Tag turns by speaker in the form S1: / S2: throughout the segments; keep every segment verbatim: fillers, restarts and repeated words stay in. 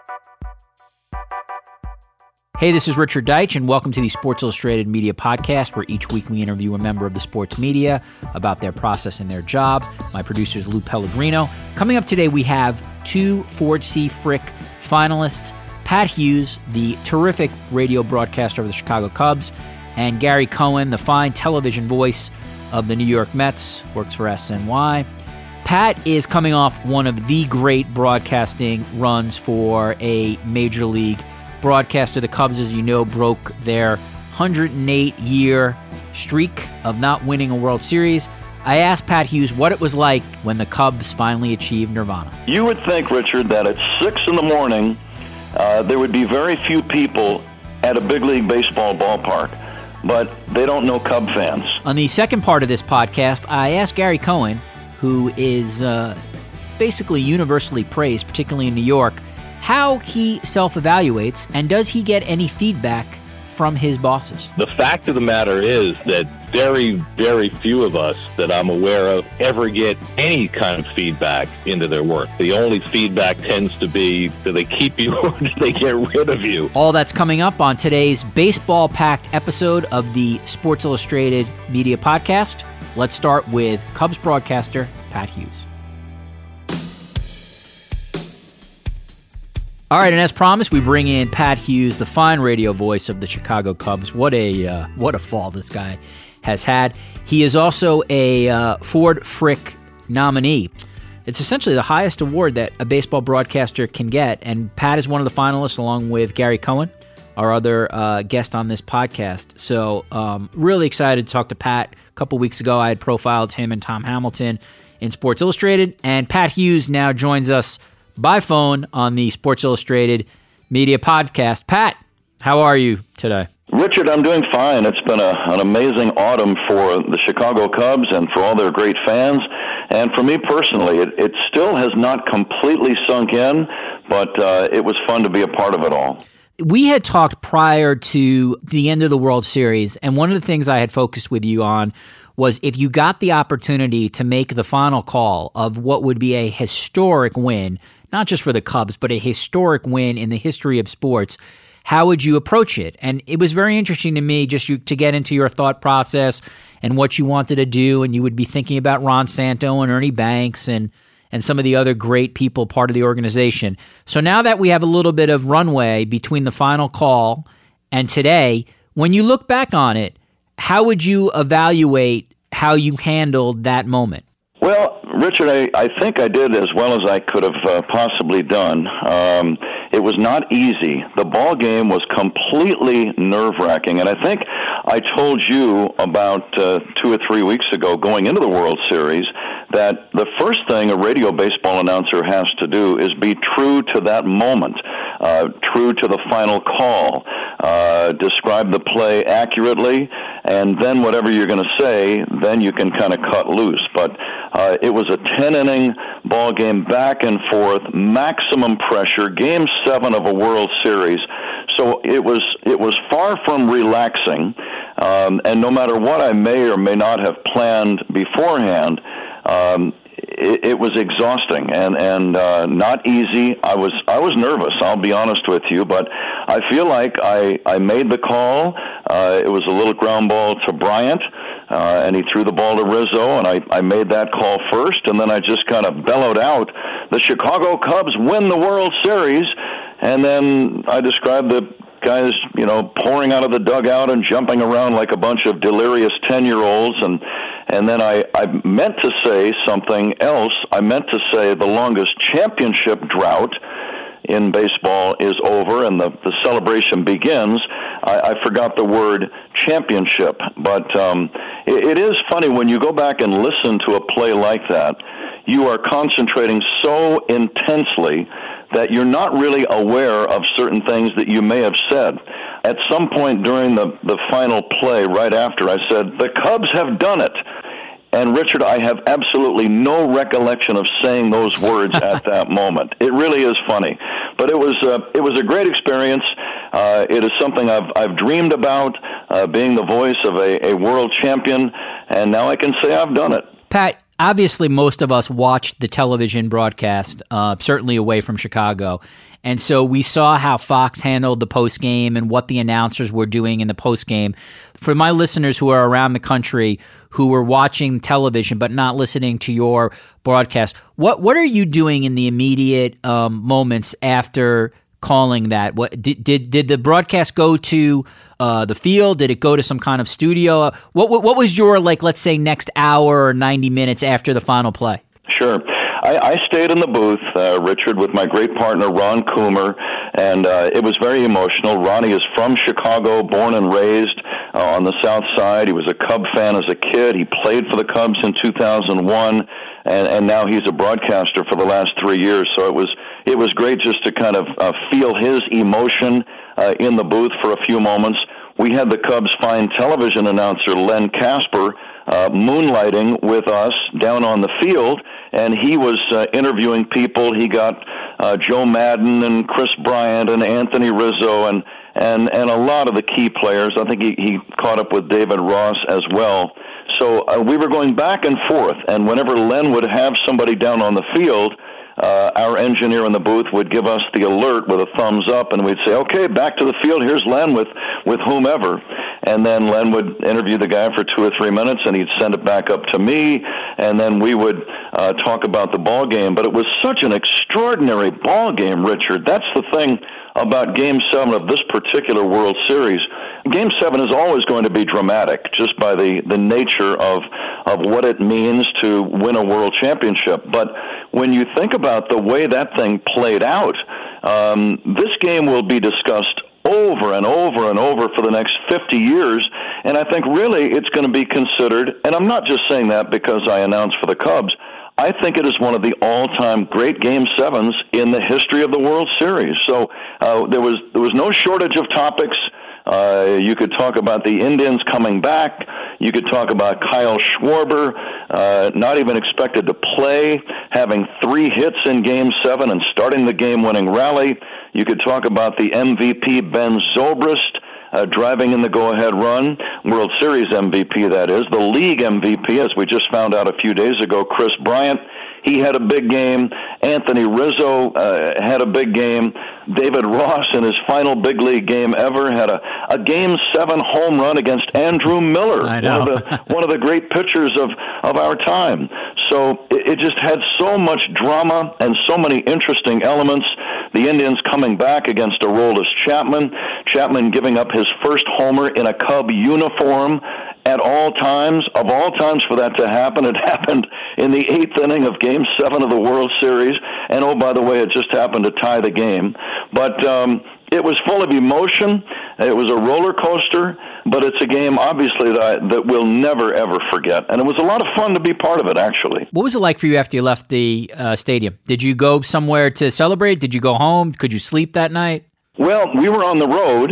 S1: Hey, this is Richard Deitch, and welcome to the Sports Illustrated Media Podcast, where each week we interview a member of the sports media about their process and their job. My producer is Lou Pellegrino. Coming up today, we have two Ford C. Frick finalists, Pat Hughes, the terrific radio broadcaster of the Chicago Cubs, and Gary Cohen, the fine television voice of the New York Mets, works for S N Y. Pat is coming off one of the great broadcasting runs for a major league broadcaster. The Cubs, as you know, broke their one hundred eight year streak of not winning a World Series. I asked Pat Hughes what it was like when the Cubs finally achieved nirvana.
S2: You would think, Richard, that at six in the morning, uh, there would be very few people at a big league baseball ballpark, but they don't know Cub fans.
S1: On the second part of this podcast, I asked Gary Cohen, who is uh, basically universally praised, particularly in New York, how he self-evaluates, and does he get any feedback from his bosses?
S3: The fact of the matter is that very, very few of us that I'm aware of ever get any kind of feedback into their work. The only feedback tends to be, do they keep you or do they get rid of you?
S1: All that's coming up on today's baseball-packed episode of the Sports Illustrated Media Podcast. Let's start with Cubs broadcaster Pat Hughes. All right, and as promised, we bring in Pat Hughes, the fine radio voice of the Chicago Cubs. What a uh, what a fall this guy has had. He is also a uh, Ford Frick nominee. It's essentially the highest award that a baseball broadcaster can get, and Pat is one of the finalists along with Gary Cohen, our other uh, guest on this podcast. So um, really excited to talk to Pat. A couple weeks ago, I had profiled him and Tom Hamilton in Sports Illustrated, and Pat Hughes now joins us by phone on the Sports Illustrated Media Podcast. Pat, how are you today?
S2: Richard, I'm doing fine. It's been a, an amazing autumn for the Chicago Cubs and for all their great fans. And for me personally, it, it still has not completely sunk in, but uh, it was fun to be a part of it all.
S1: We had talked prior to the end of the World Series, and one of the things I had focused with you on was if you got the opportunity to make the final call of what would be a historic win, not just for the Cubs, but a historic win in the history of sports, how would you approach it? And it was very interesting to me just you, to get into your thought process and what you wanted to do, and you would be thinking about Ron Santo and Ernie Banks and and some of the other great people part of the organization. So now that we have a little bit of runway between the final call and today, when you look back on it, how would you evaluate how you handled that moment?
S2: Well, Richard, I, I think I did as well as I could have uh, possibly done. Um, it was not easy. The ball game was completely nerve-wracking, and I think I told you about uh, two or three weeks ago going into the World Series that the first thing a radio baseball announcer has to do is be true to that moment, uh, true to the final call, uh, describe the play accurately, and then whatever you're going to say, then you can kind of cut loose. But uh, it was a ten-inning ball game, back and forth, maximum pressure, game seven of a World Series. So it was it was far from relaxing, um, and no matter what I may or may not have planned beforehand, um, it, it was exhausting and and uh, not easy. I was I was nervous, I'll be honest with you, but I feel like I, I made the call. Uh, it was a little ground ball to Bryant, uh, and he threw the ball to Rizzo, and I, I made that call first, and then I just kind of bellowed out, the Chicago Cubs win the World Series, and then I described the guys, you know, pouring out of the dugout and jumping around like a bunch of delirious ten-year-olds, and and then I, I meant to say something else. I meant to say the longest championship drought in baseball is over and the, the celebration begins. I, I forgot the word championship, but um, it, it is funny when you go back and listen to a play like that, you are concentrating so intensely that you're not really aware of certain things that you may have said. At some point during the, the final play, right after, I said, the Cubs have done it. And, Richard, I have absolutely no recollection of saying those words at that moment. It really is funny. But it was, uh, it was a great experience. Uh, it is something I've, I've dreamed about, uh, being the voice of a, a world champion, and now I can say I've done it.
S1: Pat, obviously most of us watched the television broadcast, uh, certainly away from Chicago. And so we saw how Fox handled the postgame and what the announcers were doing in the postgame. For my listeners who are around the country who were watching television but not listening to your broadcast, what what are you doing in the immediate um, moments after calling that? What did did, did the broadcast go to uh, the field? Did it go to some kind of studio? What, what what was your, like, let's say, next hour or ninety minutes after the final play?
S2: Sure. I, I stayed in the booth, uh, Richard, with my great partner, Ron Coomer, and uh, it was very emotional. Ronnie is from Chicago, born and raised uh, on the South Side. He was a Cub fan as a kid. He played for the Cubs in two thousand one, and, and now he's a broadcaster for the last three years. So it was it was great just to kind of uh, feel his emotion uh, in the booth for a few moments. We had the Cubs' fine television announcer, Len Casper, uh, moonlighting with us down on the field, and he was uh, interviewing people. He got uh, Joe Madden and Chris Bryant and Anthony Rizzo and, and, and a lot of the key players. I think he, he caught up with David Ross as well. So uh, we were going back and forth, and whenever Len would have somebody down on the field, Uh, our engineer in the booth would give us the alert with a thumbs up, and we'd say, okay, back to the field, here's Len with, with whomever. And then Len would interview the guy for two or three minutes, and he'd send it back up to me, and then we would uh, talk about the ball game. But it was such an extraordinary ball game, Richard. That's the thing about Game seven of this particular World Series. Game seven is always going to be dramatic, just by the, the nature of, of what it means to win a world championship. But when you think about the way that thing played out, um, this game will be discussed over and over and over for the next fifty years, and I think really it's going to be considered, and I'm not just saying that because I announced for the Cubs, I think it is one of the all-time great Game sevens in the history of the World Series. So uh, there was there was no shortage of topics. Uh, you could talk about the Indians coming back. You could talk about Kyle Schwarber, uh, not even expected to play, having three hits in Game seven and starting the game-winning rally. You could talk about the M V P, Ben Zobrist, uh, driving in the go-ahead run. World Series M V P, that is. The league M V P, as we just found out a few days ago, Chris Bryant. He had a big game. Anthony Rizzo uh, had a big game. David Ross, in his final big league game ever, had a, a Game seven home run against Andrew Miller,
S1: I know.
S2: one of the one of the great pitchers of, of our time. So it, it just had so much drama and so many interesting elements. The Indians coming back against Aroldis Chapman. Chapman giving up his first homer in a Cub uniform. At all times, of all times for that to happen, it happened in the eighth inning of Game seven of the World Series. And, oh, by the way, it just happened to tie the game. But um, it was full of emotion. It was a roller coaster, but it's a game, obviously, that, I, that we'll never, ever forget. And it was a lot of fun to be part of it, actually.
S1: What was it like for you after you left the uh, stadium? Did you go somewhere to celebrate? Did you go home? Could you sleep that night?
S2: Well, we were on the road,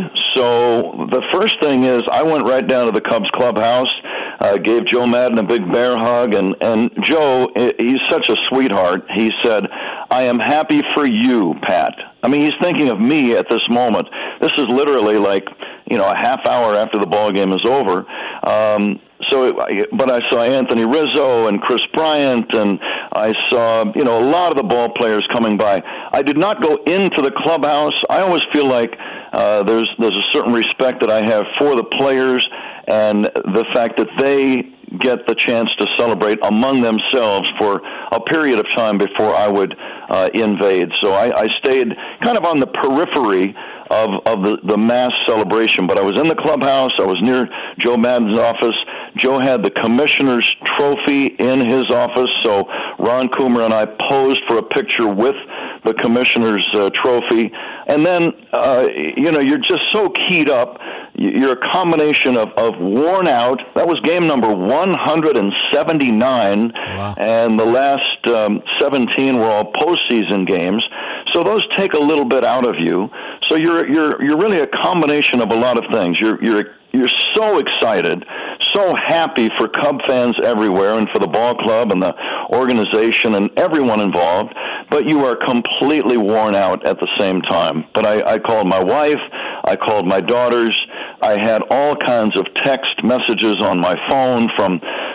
S2: so the first thing is I went right down to the Cubs clubhouse, uh, gave Joe Madden a big bear hug, and, and Joe, he's such a sweetheart. He said, I am happy for you, Pat. I mean, he's thinking of me at this moment. This is literally like, you know, a half hour after the ball game is over. Um, so, it, but I saw Anthony Rizzo and Chris Bryant, and I saw, you know, a lot of the ball players coming by. I did not go into the clubhouse. I always feel like uh, there's there's a certain respect that I have for the players and the fact that they get the chance to celebrate among themselves for a period of time before I would uh, invade. So I, I stayed kind of on the periphery of, of the, the mass celebration. But I was in the clubhouse. I was near Joe Madden's office. Joe had the commissioner's trophy in his office, so Ron Coomer and I posed for a picture with the commissioner's uh, trophy. And then, uh, you know, you're just so keyed up. You're a combination of, of worn out. That was game number one hundred seventy-nine, wow. And the last um, seventeen were all postseason games. So those take a little bit out of you. So you're you're you're really a combination of a lot of things. You're you're you're so excited, so happy for Cub fans everywhere and for the ball club and the organization and everyone involved, but you are completely worn out at the same time. But I, I called my wife, I called my daughters, I had all kinds of text messages on my phone from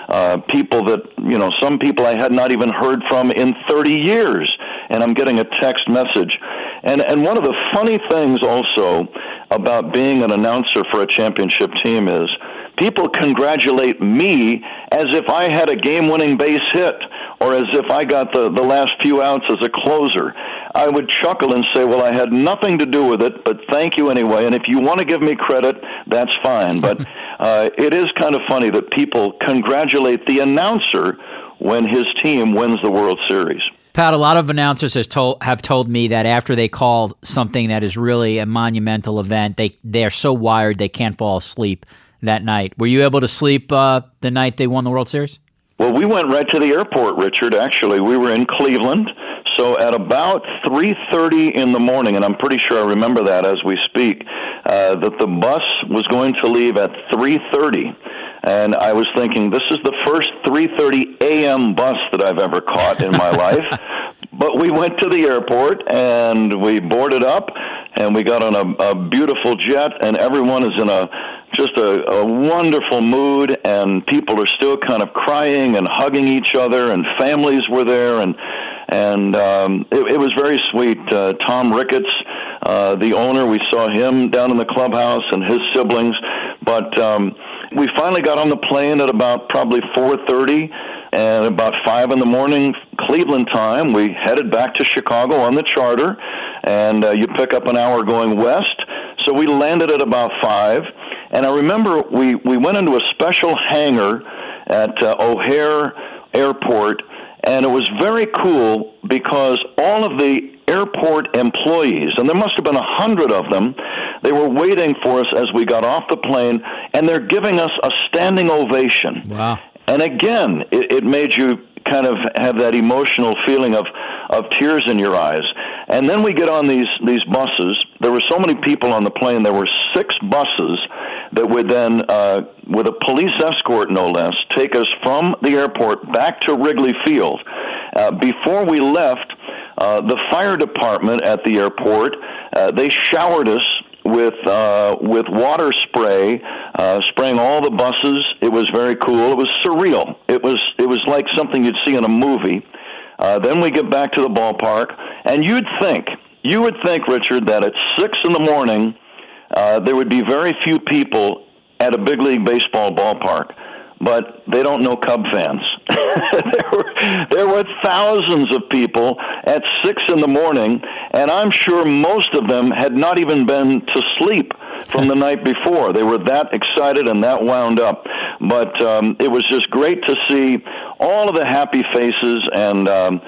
S2: uh, people that, you know, some people I had not even heard from in thirty years, and I'm getting a text message. And and one of the funny things also about being an announcer for a championship team is people congratulate me as if I had a game-winning base hit or as if I got the, the last few outs as a closer. I would chuckle and say, well, I had nothing to do with it, but thank you anyway. And if you want to give me credit, that's fine. But uh, it is kind of funny that people congratulate the announcer when his team wins the World Series.
S1: Pat, a lot of announcers has told, have told me that after they called something that is really a monumental event, they, they're so wired they can't fall asleep that night. Were you able to sleep uh, the night they won the World Series?
S2: Well, we went right to the airport, Richard, actually. We were in Cleveland. So at about three thirty in the morning, and I'm pretty sure I remember that as we speak, uh, that the bus was going to leave at three thirty. And I was thinking, this is the first three thirty a.m. bus that I've ever caught in my life. But we went to the airport, and we boarded up, and we got on a, a beautiful jet, and everyone is in a just a, a wonderful mood, and people are still kind of crying and hugging each other, and families were there, and and um, it, it was very sweet. Uh, Tom Ricketts, uh, the owner, we saw him down in the clubhouse, and his siblings. But um, we finally got on the plane at about probably four thirty, and about five in the morning, Cleveland time, we headed back to Chicago on the charter, and uh, you pick up an hour going west. So we landed at about five. And I remember we, we went into a special hangar at uh, O'Hare Airport, and it was very cool because all of the airport employees, and there must have been a hundred of them, they were waiting for us as we got off the plane, and they're giving us a standing ovation.
S1: Wow.
S2: And again, it, it made you kind of have that emotional feeling of, of tears in your eyes. And then we get on these, these buses. There were so many people on the plane. There were six buses that would then, uh, with a police escort no less, take us from the airport back to Wrigley Field. Uh, before we left, uh, the fire department at the airport, uh, they showered us with uh, with water spray, uh, spraying all the buses. It was very cool. It was surreal. It was it was like something you'd see in a movie. Uh, then we get back to the ballpark, and you'd think, you would think, Richard, that at six in the morning, uh, there would be very few people at a big league baseball ballpark. But they don't know Cub fans. there were there were thousands of people at six in the morning, and I'm sure most of them had not even been to sleep from the night before. They were that excited and that wound up. But um, it was just great to see all of the happy faces, and um,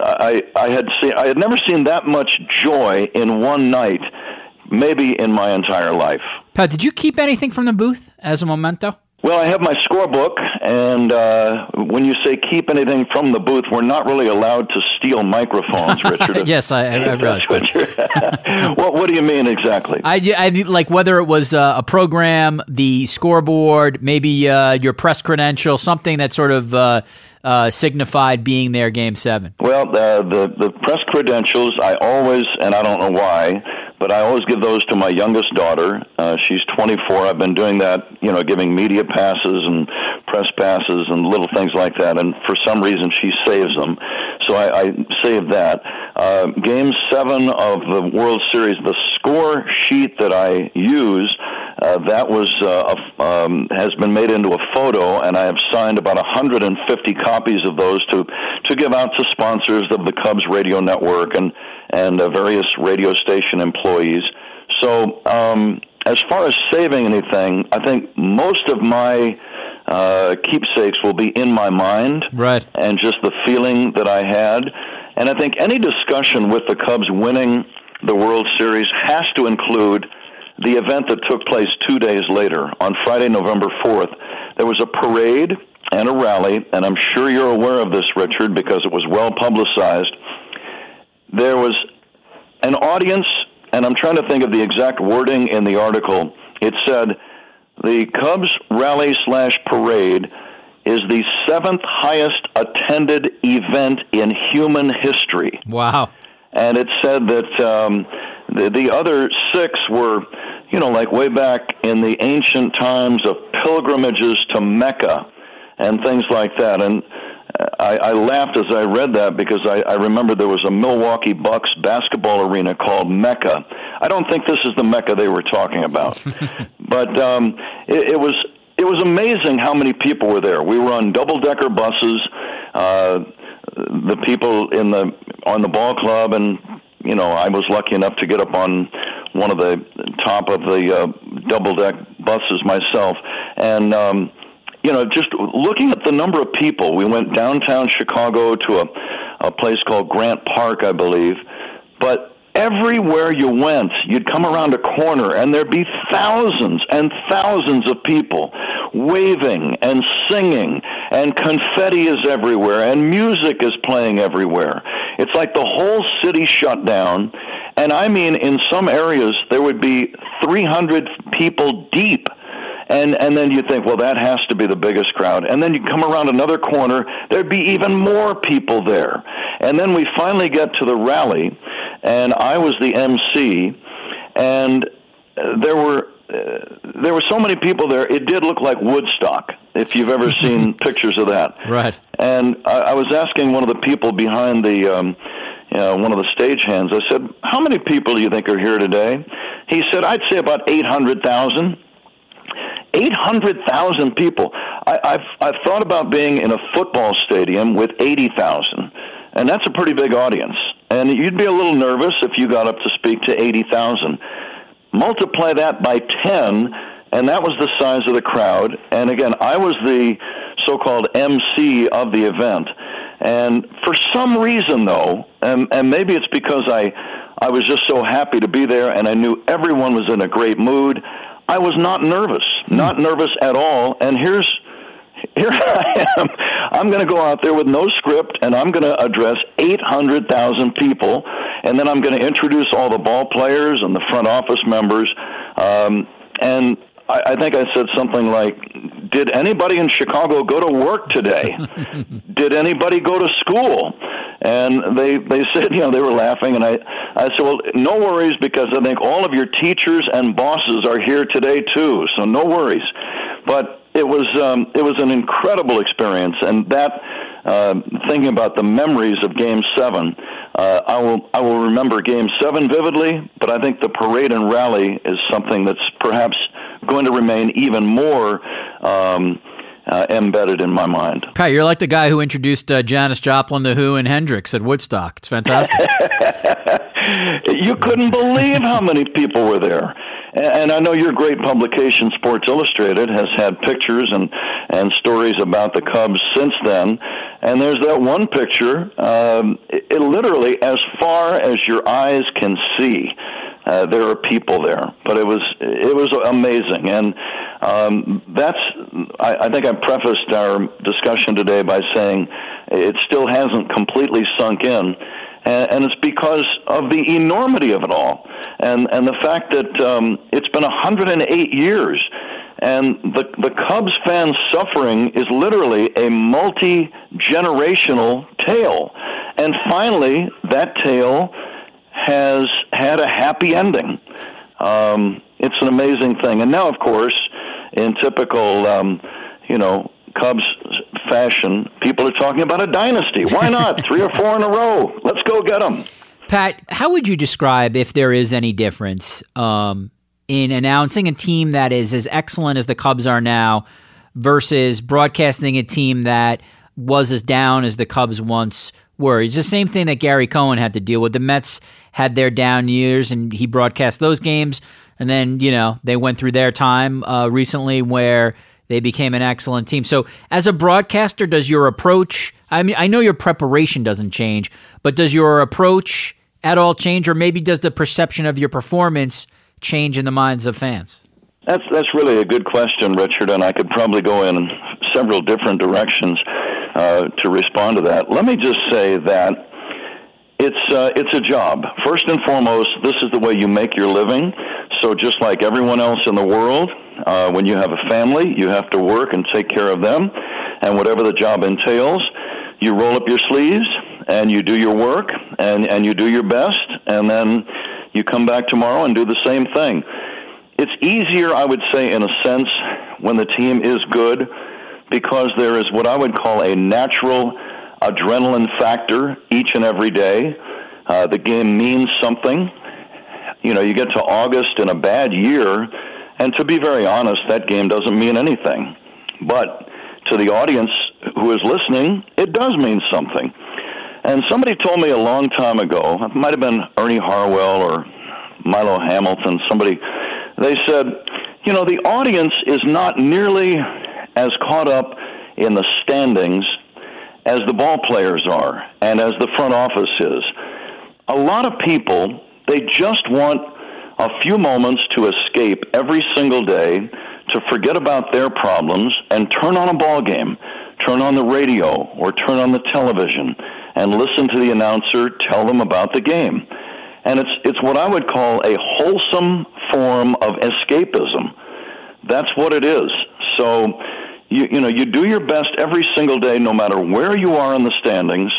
S2: I I had seen I had never seen that much joy in one night, maybe in my entire life.
S1: Pat, did you keep anything from the booth as a memento?
S2: Well, I have my scorebook, and uh, when you say keep anything from the booth, we're not really allowed to steal microphones, Richard.
S1: Yes, I, I realize.
S2: What, what, what do you mean exactly?
S1: I, I like whether it was uh, a program, the scoreboard, maybe uh, your press credential, something that sort of uh, uh, signified being there Game seven.
S2: Well, uh, the, the press credentials, I always, and I don't know why, but I always give those to my youngest daughter. Uh, she's twenty-four. I've been doing that, you know, giving media passes and press passes and little things like that. And for some reason, she saves them. So I, I saved that. Uh, game seven of the World Series, the score sheet that I use, uh, that was uh, a, um, has been made into a photo, and I have signed about one hundred fifty copies of those to, to give out to sponsors of the Cubs radio network and and uh, various radio station employees. So um, as far as saving anything, I think most of my uh, keepsakes will be in my mind,
S1: right,
S2: and just the feeling that I had. And I think any discussion with the Cubs winning the World Series has to include the event that took place two days later, on Friday, November fourth. There was a parade and a rally, and I'm sure you're aware of this, Richard, because it was well publicized. There was an audience, and I'm trying to think of the exact wording in the article. It said, the Cubs rally slash parade is the seventh highest attended event in human history.
S1: Wow.
S2: And it said that um, the, the other six were, you know, like way back in the ancient times of pilgrimages to Mecca. and things like that. And I, I laughed as I read that because I, I remember there was a Milwaukee Bucks basketball arena called Mecca. I don't think this is the Mecca they were talking about, but um, it, it was it was amazing how many people were there. We were on double-decker buses. Uh, the people in the on the ball club, and you know, I was lucky enough to get up on one of the top of the uh, double-deck buses myself, and um, you know, just looking at the number of people. We went downtown Chicago to a, a place called Grant Park, I believe, but everywhere you went, you'd come around a corner, and there'd be thousands and thousands of people waving and singing, and confetti is everywhere, and music is playing everywhere. It's like the whole city shut down, and I mean, in some areas, there would be three hundred people deep. And and then you think, well, that has to be the biggest crowd. And then you come around another corner, there'd be even more people there. And then we finally get to the rally, and I was the M C, and there were uh, there were so many people there, it did look like Woodstock, if you've ever seen pictures of that.
S1: Right.
S2: And I, I was asking one of the people behind the, um, you know, one of the stagehands, I said, how many people do you think are here today? He said, I'd say about eight hundred thousand. eight hundred thousand people. I, I've I've thought about being in a football stadium with eighty thousand, and that's a pretty big audience. And you'd be a little nervous if you got up to speak to eighty thousand. Multiply that by ten, and that was the size of the crowd. And again, I was the so-called M C of the event. And for some reason, though, and, and maybe it's because I I was just so happy to be there, and I knew everyone was in a great mood, I was not nervous, not nervous at all. And here's, here I am. I'm going to go out there with no script, and I'm going to address eight hundred thousand people, and then I'm going to introduce all the ball players and the front office members. Um, and I, I think I said something like, did anybody in Chicago go to work today? Did anybody go to school? And they, they said, you know, they were laughing, and I, I said, well, no worries, because I think all of your teachers and bosses are here today, too, so no worries. But it was um, it was an incredible experience, and that, uh, thinking about the memories of Game seven, uh, I will I will remember Game seven vividly, but I think the parade and rally is something that's perhaps going to remain even more um Uh, embedded in my mind.
S1: Pat, you're like the guy who introduced uh, Janis Joplin, The Who, and Hendrix at Woodstock. It's fantastic.
S2: You couldn't believe how many people were there. And I know your great publication, Sports Illustrated, has had pictures and, and stories about the Cubs since then. And there's that one picture, um, it, it literally, as far as your eyes can see, Uh, there are people there, but it was it was amazing, and um, that's. I, I think I prefaced our discussion today by saying it still hasn't completely sunk in, and, and it's because of the enormity of it all, and and the fact that um, it's been one hundred eight years, and the the Cubs fans' suffering is literally a multi-generational tale, and finally that tale has had a happy ending. Um, it's an amazing thing. And now, of course, in typical, um, you know, Cubs fashion, people are talking about a dynasty. Why not? Three or four in a row. Let's go get them.
S1: Pat, how would you describe, if there is any difference, um, in announcing a team that is as excellent as the Cubs are now versus broadcasting a team that was as down as the Cubs once were? It's the same thing that Gary Cohen had to deal with. The Mets had their down years, and he broadcast those games. And then, you know, they went through their time uh, recently where they became an excellent team. So as a broadcaster, does your approach, I mean, I know your preparation doesn't change, but does your approach at all change, or maybe does the perception of your performance change in the minds of fans?
S2: That's, that's really a good question, Richard, and I could probably go in several different directions uh, to respond to that. Let me just say that It's uh, it's a job. First and foremost, this is the way you make your living. So just like everyone else in the world, uh, when you have a family, you have to work and take care of them. And whatever the job entails, you roll up your sleeves and you do your work and, and you do your best. And then you come back tomorrow and do the same thing. It's easier, I would say, in a sense, when the team is good, because there is what I would call a natural adrenaline factor each and every day. Uh, the game means something. You know, you get to August in a bad year, and to be very honest, that game doesn't mean anything. But to the audience who is listening, it does mean something. And somebody told me a long time ago, it might have been Ernie Harwell or Milo Hamilton, somebody, they said, you know, the audience is not nearly as caught up in the standings as the ball players are and as the front office is. A lot of people, they just want a few moments to escape every single day, to forget about their problems and turn on a ball game, turn on the radio or turn on the television and listen to the announcer tell them about the game. And it's it's what I would call a wholesome form of escapism. That's what it is. So, you you know, you do your best every single day, no matter where you are in the standings.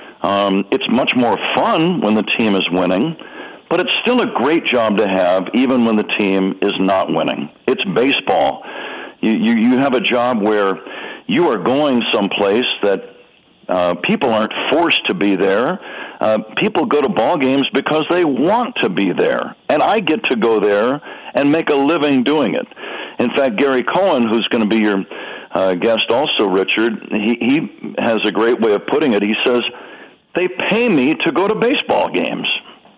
S2: Um, it's much more fun when the team is winning, but it's still a great job to have even when the team is not winning. It's baseball. You you, you have a job where you are going someplace that uh, people aren't forced to be there. Uh, people go to ball games because they want to be there, and I get to go there and make a living doing it. In fact, Gary Cohen, who's going to be your uh, guest also, Richard, he, he has a great way of putting it. He says, they pay me to go to baseball games.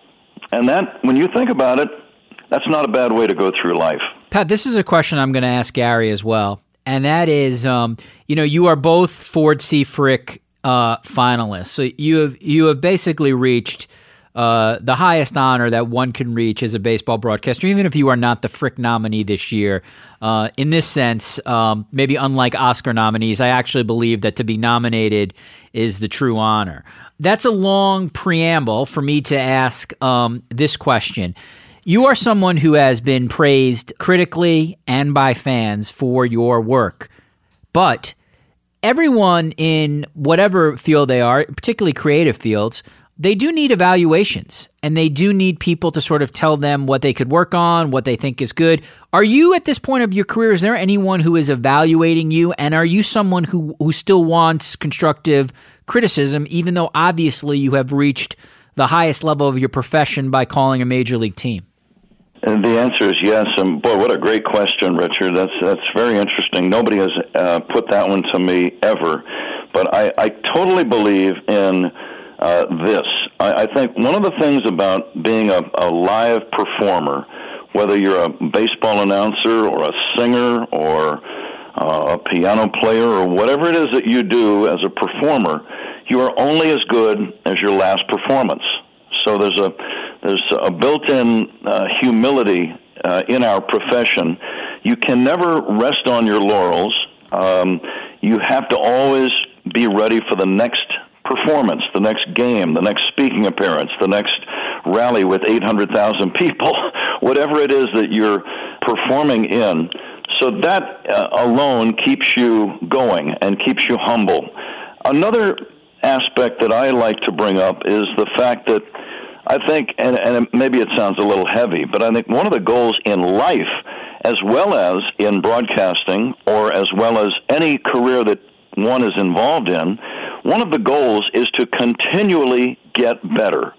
S2: And that, when you think about it, that's not a bad way to go through life.
S1: Pat, this is a question I'm going to ask Gary as well, and that is, um, you know, you are both Ford C. Frick uh, finalists. So you have you have basically reached uh, the highest honor that one can reach as a baseball broadcaster, even if you are not the Frick nominee this year. Uh, in this sense, um, maybe unlike Oscar nominees, I actually believe that to be nominated is the true honor. That's a long preamble for me to ask um, this question. You are someone who has been praised critically and by fans for your work, but everyone in whatever field they are, particularly creative fields, they do need evaluations, and they do need people to sort of tell them what they could work on, what they think is good. Are you, at this point of your career, is there anyone who is evaluating you, and are you someone who, who still wants constructive criticism, even though obviously you have reached the highest level of your profession by calling a major league team?
S2: And the answer is yes. And boy, what a great question, Richard. That's that's very interesting. Nobody has uh, put that one to me ever. But I, I totally believe in uh, this. I, I think one of the things about being a, a live performer, whether you're a baseball announcer or a singer or uh, a piano player or whatever it is that you do as a performer, you are only as good as your last performance. So there's a there's a built-in uh, humility uh, in our profession. You can never rest on your laurels. Um, you have to always be ready for the next performance, the next game, the next speaking appearance, the next rally with eight hundred thousand people, whatever it is that you're performing in. So that uh, alone keeps you going and keeps you humble. Another aspect that I like to bring up is the fact that I think, and, and maybe it sounds a little heavy, but I think one of the goals in life, as well as in broadcasting, or as well as any career that one is involved in, one of the goals is to continually get better.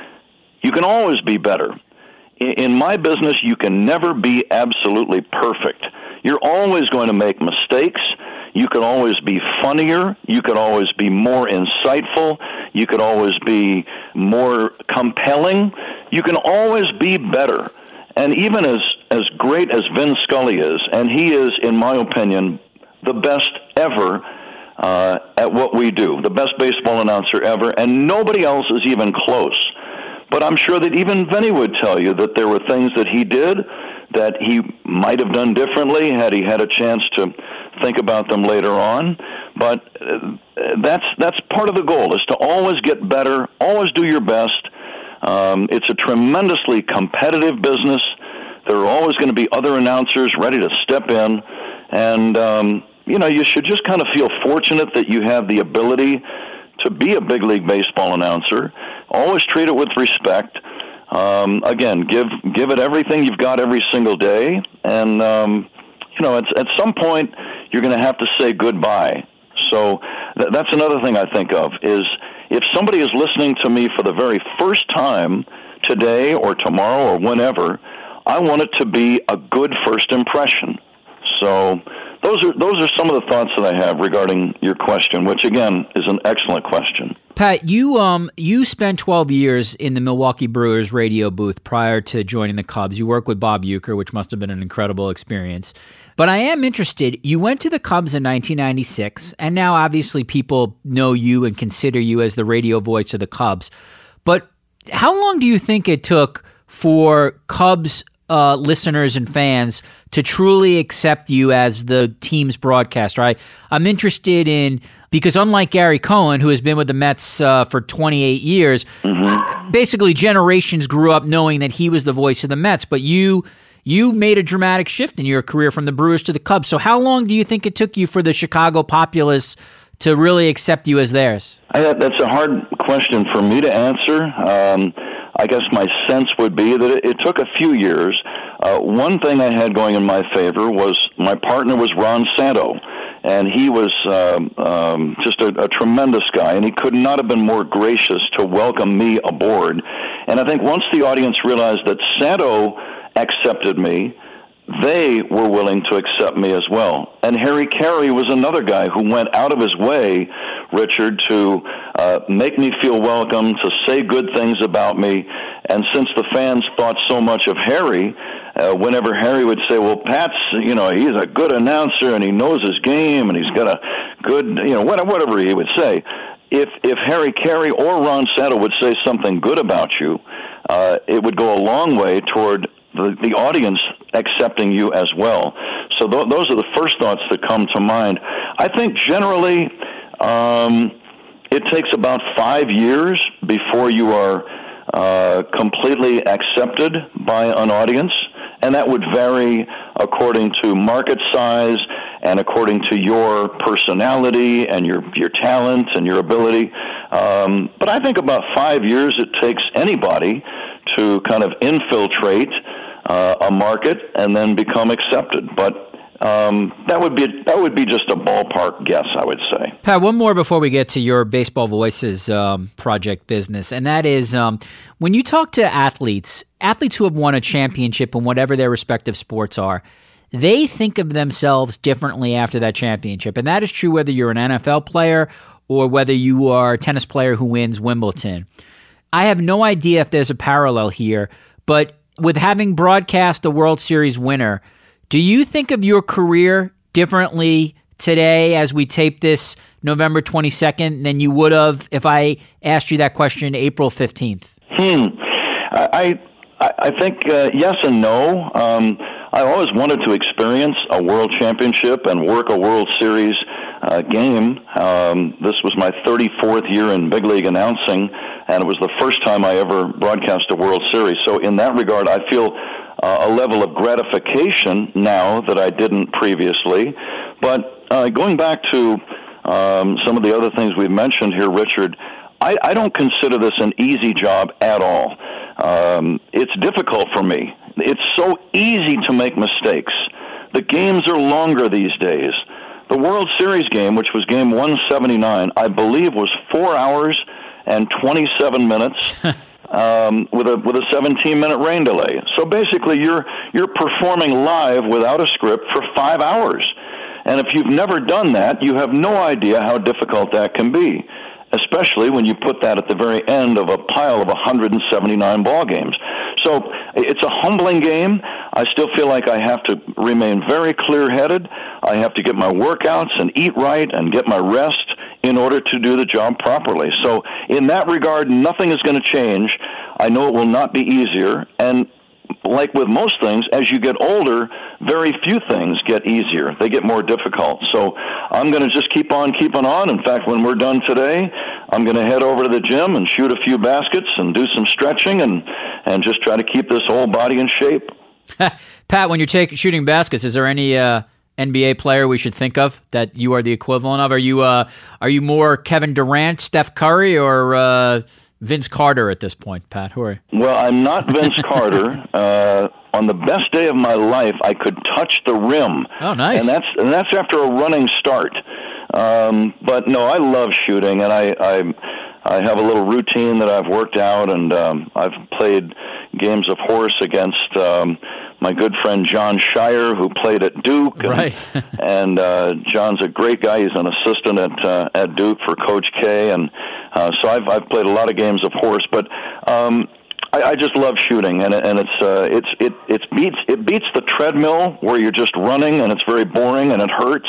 S2: You can always be better. In my business, you can never be absolutely perfect. You're always going to make mistakes. You could always be funnier. You could always be more insightful. You could always be more compelling. You can always be better. And even as, as great as Vin Scully is, and he is, in my opinion, the best ever uh, at what we do, the best baseball announcer ever, and nobody else is even close. But I'm sure that even Vinny would tell you that there were things that he did that he might have done differently had he had a chance to think about them later on. But uh, that's that's part of the goal, is to always get better, always do your best. Um, it's a tremendously competitive business. There are always going to be other announcers ready to step in. And, um, you know, you should just kind of feel fortunate that you have the ability to be a big league baseball announcer. Always treat it with respect. Um, again, give give it everything you've got every single day. And, um, you know, it's, at some point, you're going to have to say goodbye. So th- that's another thing I think of, is if somebody is listening to me for the very first time today or tomorrow or whenever, I want it to be a good first impression. So those are those are some of the thoughts that I have regarding your question, which, again, is an excellent question.
S1: Pat, you um you spent twelve years in the Milwaukee Brewers radio booth prior to joining the Cubs. You worked with Bob Uecker, which must have been an incredible experience. But I am interested, you went to the Cubs in nineteen ninety-six, and now obviously people know you and consider you as the radio voice of the Cubs. But how long do you think it took for Cubs uh, listeners and fans to truly accept you as the team's broadcaster? I, I'm interested in, because unlike Gary Cohen, who has been with the Mets uh, for twenty-eight years, mm-hmm. basically generations grew up knowing that he was the voice of the Mets, but you you made a dramatic shift in your career from the Brewers to the Cubs. So how long do you think it took you for the Chicago populace to really accept you as theirs?
S2: I, that's a hard question for me to answer. Um, I guess my sense would be that it, it took a few years. Uh, one thing I had going in my favor was my partner was Ron Santo, and he was um, um, just a, a tremendous guy, and he could not have been more gracious to welcome me aboard. And I think once the audience realized that Santo accepted me, they were willing to accept me as well. And Harry Carey was another guy who went out of his way, Richard, to uh, make me feel welcome, to say good things about me. And since the fans thought so much of Harry, uh, whenever Harry would say, well, Pat's, you know, he's a good announcer and he knows his game and he's got a good, you know, whatever he would say, if if Harry Carey or Ron Santo would say something good about you, uh, it would go a long way toward the, the audience accepting you as well. So th- those are the first thoughts that come to mind. I think generally um, it takes about five years before you are uh, completely accepted by an audience, and that would vary according to market size and according to your personality and your, your talent and your ability. Um, but I think about five years it takes anybody to kind of infiltrate uh, a market and then become accepted. But um, that would be that would be just a ballpark guess, I would say.
S1: Pat, one more before we get to your Baseball Voices um, project business, and that is um, when you talk to athletes, athletes who have won a championship in whatever their respective sports are, they think of themselves differently after that championship. And that is true whether you're an N F L player or whether you are a tennis player who wins Wimbledon. I have no idea if there's a parallel here, but with having broadcast a World Series winner, do you think of your career differently today as we tape this November twenty-second than you would have if I asked you that question April fifteenth?
S2: Hmm. I I, I think uh, yes and no. Um, I always wanted to experience a World Championship and work a World Series uh, game. Um, this was my thirty-fourth year in big league announcing, and it was the first time I ever broadcast a World Series. So in that regard, I feel uh, a level of gratification now that I didn't previously. But uh, going back to um, some of the other things we've mentioned here, Richard, I, I don't consider this an easy job at all. Um, it's difficult for me. It's so easy to make mistakes. The games are longer these days. The World Series game, which was game one seventy-nine, I believe was four hours and twenty-seven minutes um, with a with a seventeen-minute rain delay. So basically, you're you're performing live without a script for five hours. And if you've never done that, you have no idea how difficult that can be, especially when you put that at the very end of a pile of one hundred seventy-nine ball games. So it's a humbling game. I still feel like I have to remain very clear-headed. I have to get my workouts and eat right and get my rest in order to do the job properly. So in that regard, nothing is going to change. I know it will not be easier. And like with most things, as you get older, very few things get easier. They get more difficult. So I'm going to just keep on keeping on. In fact, when we're done today, I'm going to head over to the gym and shoot a few baskets and do some stretching and, and just try to keep this whole body in shape.
S1: Pat, when you're taking shooting baskets, is there any uh, N B A player we should think of that you are the equivalent of? Are you uh, are you more Kevin Durant, Steph Curry, or uh, Vince Carter at this point, Pat? Who are you?
S2: Well, I'm not Vince Carter. Uh, on on the best day of my life, I could touch the rim.
S1: Oh, nice.
S2: And that's and that's after a running start. Um, but no, I love shooting, and I, I I have a little routine that I've worked out, and um, I've played games of horse against um, my good friend John Shire, who played at Duke. And,
S1: right.
S2: and uh, John's a great guy. He's an assistant at uh, at Duke for Coach K, and uh, so I've I've played a lot of games of horse, but. Um, I, I just love shooting, and and it's uh, it's it it beats it beats the treadmill where you're just running and it's very boring and it hurts.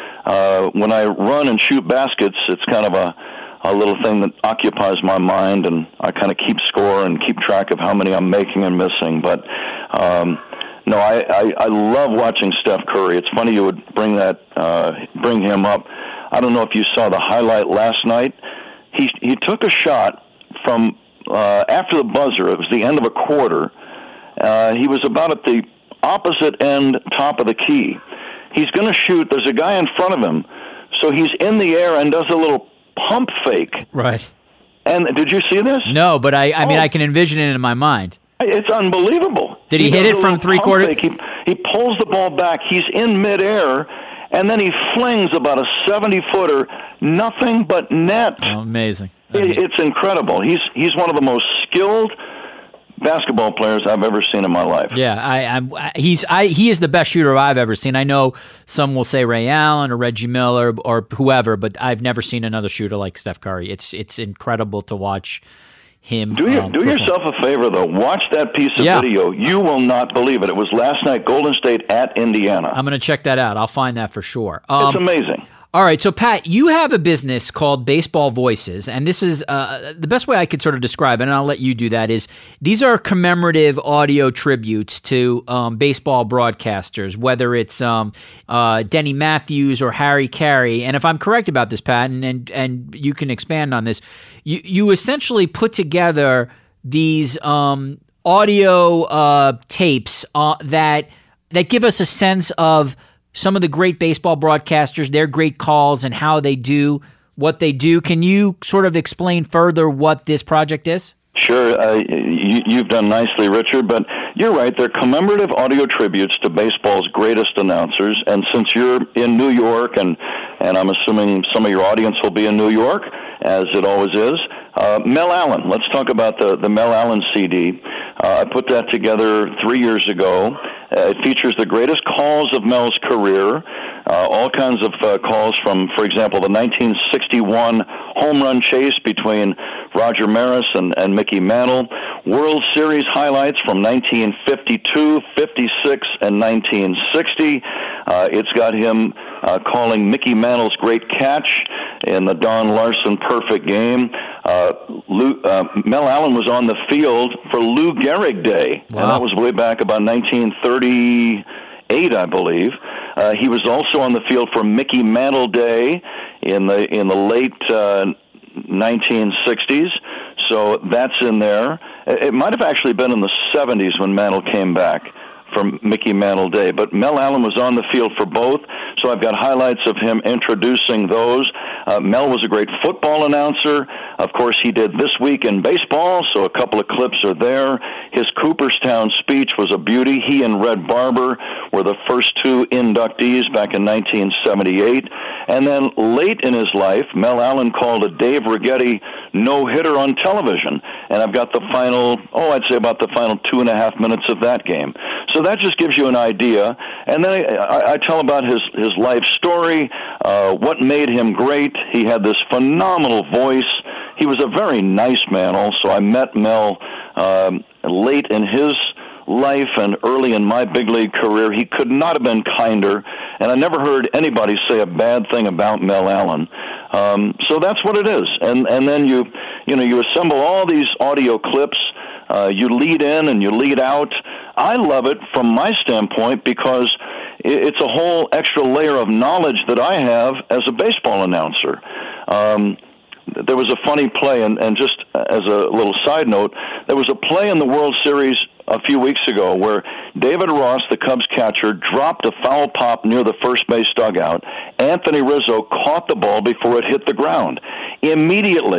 S2: Uh, when I run and shoot baskets, it's kind of a a little thing that occupies my mind, and I kind of keep score and keep track of how many I'm making and missing. But um, no, I, I I love watching Steph Curry. It's funny you would bring that uh, bring him up. I don't know if you saw the highlight last night. He he took a shot from. Uh, after the buzzer, it was the end of a quarter, uh, he was about at the opposite end, top of the key. He's going to shoot. There's a guy in front of him, so he's in the air and does a little pump fake.
S1: Right.
S2: And did you see this?
S1: No, but I, I
S2: oh.
S1: mean, I can envision it in my mind.
S2: It's unbelievable.
S1: Did he, he hit it from three quarters?
S2: He, he pulls the ball back. He's in midair, and then he flings about a seventy-footer, nothing but net.
S1: Oh, amazing.
S2: It's incredible. He's he's one of the most skilled basketball players I've ever seen in my life.
S1: Yeah, I, I'm. He's I he is the best shooter I've ever seen. I know some will say Ray Allen or Reggie Miller or whoever, but I've never seen another shooter like Steph Curry. It's it's incredible to watch him.
S2: Do you
S1: um,
S2: do
S1: perform.
S2: yourself a favor though? Watch that piece of
S1: yeah.
S2: video. You will not believe it. It was last night, Golden State at Indiana.
S1: I'm going to check that out. I'll find that for sure. Um,
S2: it's amazing.
S1: All right, so Pat, you have a business called Baseball Voices, and this is uh, the best way I could sort of describe it, and I'll let you do that, is these are commemorative audio tributes to um, baseball broadcasters, whether it's um, uh, Denny Matthews or Harry Carey. And if I'm correct about this, Pat, and, and, and you can expand on this, you, you essentially put together these um, audio uh, tapes uh, that that give us a sense of some of the great baseball broadcasters, their great calls, and how they do what they do. Can you sort of explain further what this project is?
S2: Sure. Uh, you, you've done nicely, Richard, but you're right. They're commemorative audio tributes to baseball's greatest announcers. And since you're in New York, and, and I'm assuming some of your audience will be in New York, as it always is, uh, Mel Allen. Let's talk about the, the Mel Allen C D. Uh, I put that together three years ago. Uh, it features the greatest calls of Mel's career, uh, all kinds of uh, calls from, for example, the nineteen sixty-one home run chase between Roger Maris and, and Mickey Mantle, World Series highlights from nineteen fifty-two, fifty-six, and nineteen sixty. Uh, it's got him uh, calling Mickey Mantle's great catch in the Don Larson perfect game. Uh, Lou, uh, Mel Allen was on the field for Lou Gehrig Day,
S1: wow.
S2: and that was way back about nineteen thirty-eight, I believe. Uh, he was also on the field for Mickey Mantle Day in the in the late uh, nineteen sixties, so that's in there. It might have actually been in the seventies when Mantle came back from Mickey Mantle Day, but Mel Allen was on the field for both, so I've got highlights of him introducing those. Uh, Mel was a great football announcer. Of course, he did This Week in Baseball, so a couple of clips are there. His Cooperstown speech was a beauty. He and Red Barber were the first two inductees back in nineteen seventy-eight. And then late in his life, Mel Allen called a Dave Righetti no-hitter on television. And I've got the final, oh, I'd say about the final two and a half minutes of that game. So that just gives you an idea. And then I, I, I tell about his, his life story, uh, what made him great. He had this phenomenal voice. He was a very nice man also. I met Mel um, late in his life and early in my big league career. He could not have been kinder, and I never heard anybody say a bad thing about Mel Allen. Um, so that's what it is. And and then you you know you assemble all these audio clips. Uh, you lead in and you lead out. I love it from my standpoint because it's a whole extra layer of knowledge that I have as a baseball announcer. Um, there was a funny play, and, and just as a little side note, there was a play in the World Series a few weeks ago where David Ross, the Cubs catcher, dropped a foul pop near the first base dugout. Anthony Rizzo caught the ball before it hit the ground. Immediately,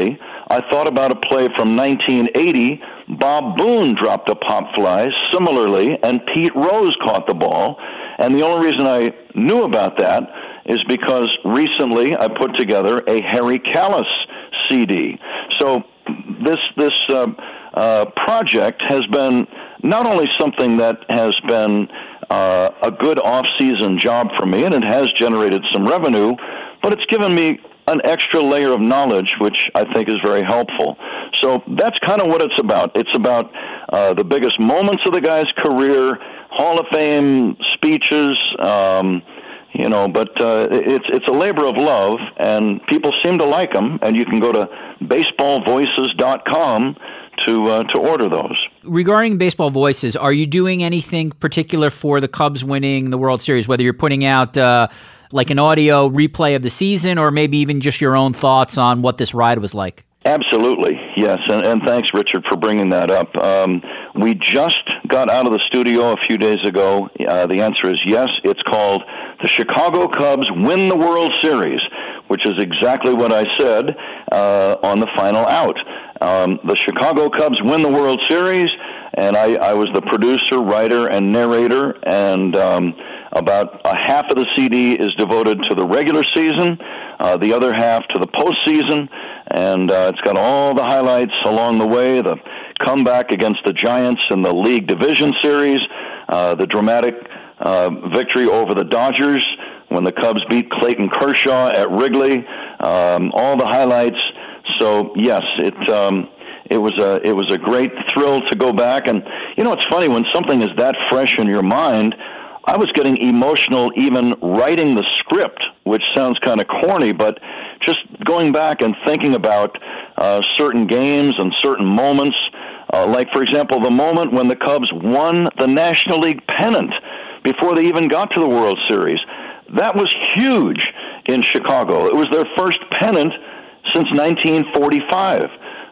S2: I thought about a play from nineteen eighty. Bob Boone dropped a pop fly similarly, and Pete Rose caught the ball. And the only reason I knew about that is because recently I put together a Harry Kalas C D. So this this uh, uh, project has been not only something that has been uh, a good off-season job for me, and it has generated some revenue, but it's given me an extra layer of knowledge, which I think is very helpful. So that's kind of what it's about. It's about uh, the biggest moments of the guy's career, Hall of Fame speeches, um, you know, but uh, it's it's a labor of love, and people seem to like them, and you can go to baseball voices dot com to uh, to order those.
S1: Regarding Baseball Voices, are you doing anything particular for the Cubs winning the World Series, whether you're putting out uh, like an audio replay of the season or maybe even just your own thoughts on what this ride was like?
S2: Absolutely, yes, and, and thanks, Richard, for bringing that up. Um, we just got out of the studio a few days ago. Uh, the answer is yes. It's called The Chicago Cubs Win the World Series, which is exactly what I said uh, on the final out. Um, the Chicago Cubs win the World Series, and I, I was the producer, writer, and narrator, and um, about a half of the C D is devoted to the regular season, uh, the other half to the postseason, and uh, it's got all the highlights along the way, the comeback against the Giants in the League Division Series, uh, the dramatic uh, victory over the Dodgers when the Cubs beat Clayton Kershaw at Wrigley, um, all the highlights. So yes, it um, it was a it was a great thrill to go back, and you know it's funny when something is that fresh in your mind. I was getting emotional even writing the script, which sounds kind of corny, but just going back and thinking about uh, certain games and certain moments, uh, like for example the moment when the Cubs won the National League pennant before they even got to the World Series. That was huge in Chicago. It was their first pennant since nineteen forty-five.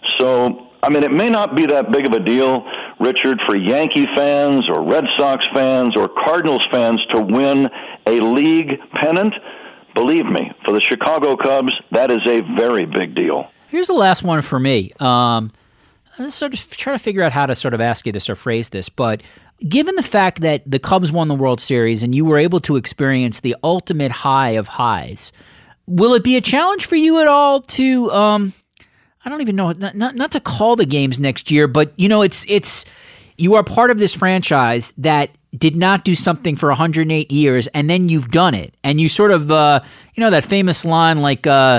S2: So, I mean, it may not be that big of a deal, Richard, for Yankee fans or Red Sox fans or Cardinals fans to win a league pennant. Believe me, for the Chicago Cubs, that is a very big deal.
S1: Here's the last one for me. Um, I'm sort of trying to figure out how to sort of ask you this or phrase this, but given the fact that the Cubs won the World Series and you were able to experience the ultimate high of highs, will it be a challenge for you at all to, um, I don't even know, not, not not to call the games next year, but, you know, it's it's you are part of this franchise that did not do something for one hundred eight years, and then you've done it. And you sort of, uh, you know, that famous line like, uh,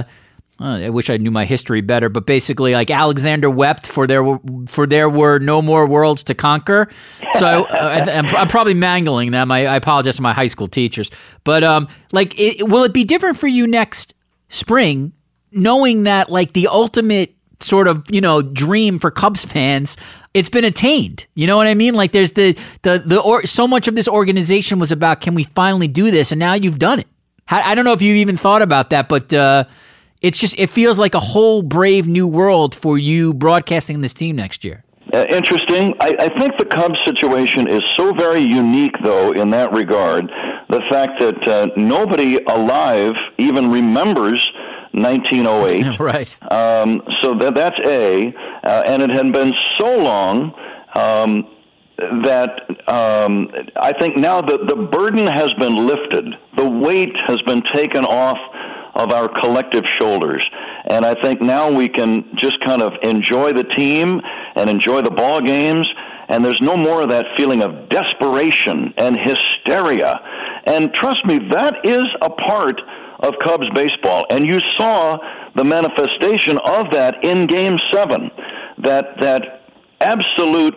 S1: I wish I knew my history better, but basically like Alexander wept for there were, for there were no more worlds to conquer. So I, I, I'm, I'm probably mangling them. I, I apologize to my high school teachers. But um, like, it, will it be different for you next spring, knowing that like the ultimate sort of, you know, dream for Cubs fans, it's been attained? You know what I mean? Like there's the, the, the or, so much of this organization was about, can we finally do this? And now you've done it. I, I don't know if you even thought about that, but uh, it's just, it feels like a whole brave new world for you broadcasting this team next year.
S2: Uh, interesting. I, I think the Cubs situation is so very unique, though, in that regard. The fact that uh, nobody alive even remembers nineteen oh eight.
S1: Right.
S2: Um, so that that's A. Uh, and it had been so long um, that um, I think now the, the burden has been lifted. The weight has been taken off of our collective shoulders. And I think now we can just kind of enjoy the team and enjoy the ball games, and there's no more of that feeling of desperation and hysteria. And trust me, that is a part of Cubs baseball. And you saw the manifestation of that in Game seven, that that absolute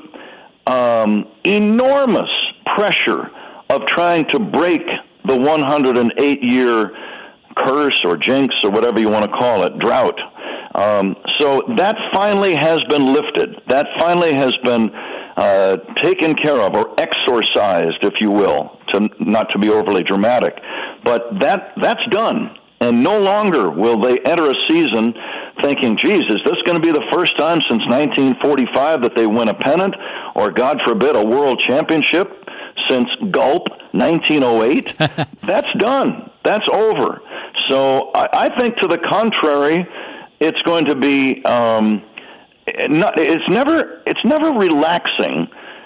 S2: um, enormous pressure of trying to break the one hundred eight year curse or jinx or whatever you want to call it, drought. Um, so that finally has been lifted. That finally has been uh, taken care of, or exorcised, if you will, to not to be overly dramatic. But that that's done, and no longer will they enter a season thinking, geez, is this going to be the first time since nineteen forty-five that they win a pennant, or God forbid, a world championship since Gulp nineteen oh eight? That's done. That's over. So I, I think, to the contrary, it's going to be um, not, it's never it's never relaxing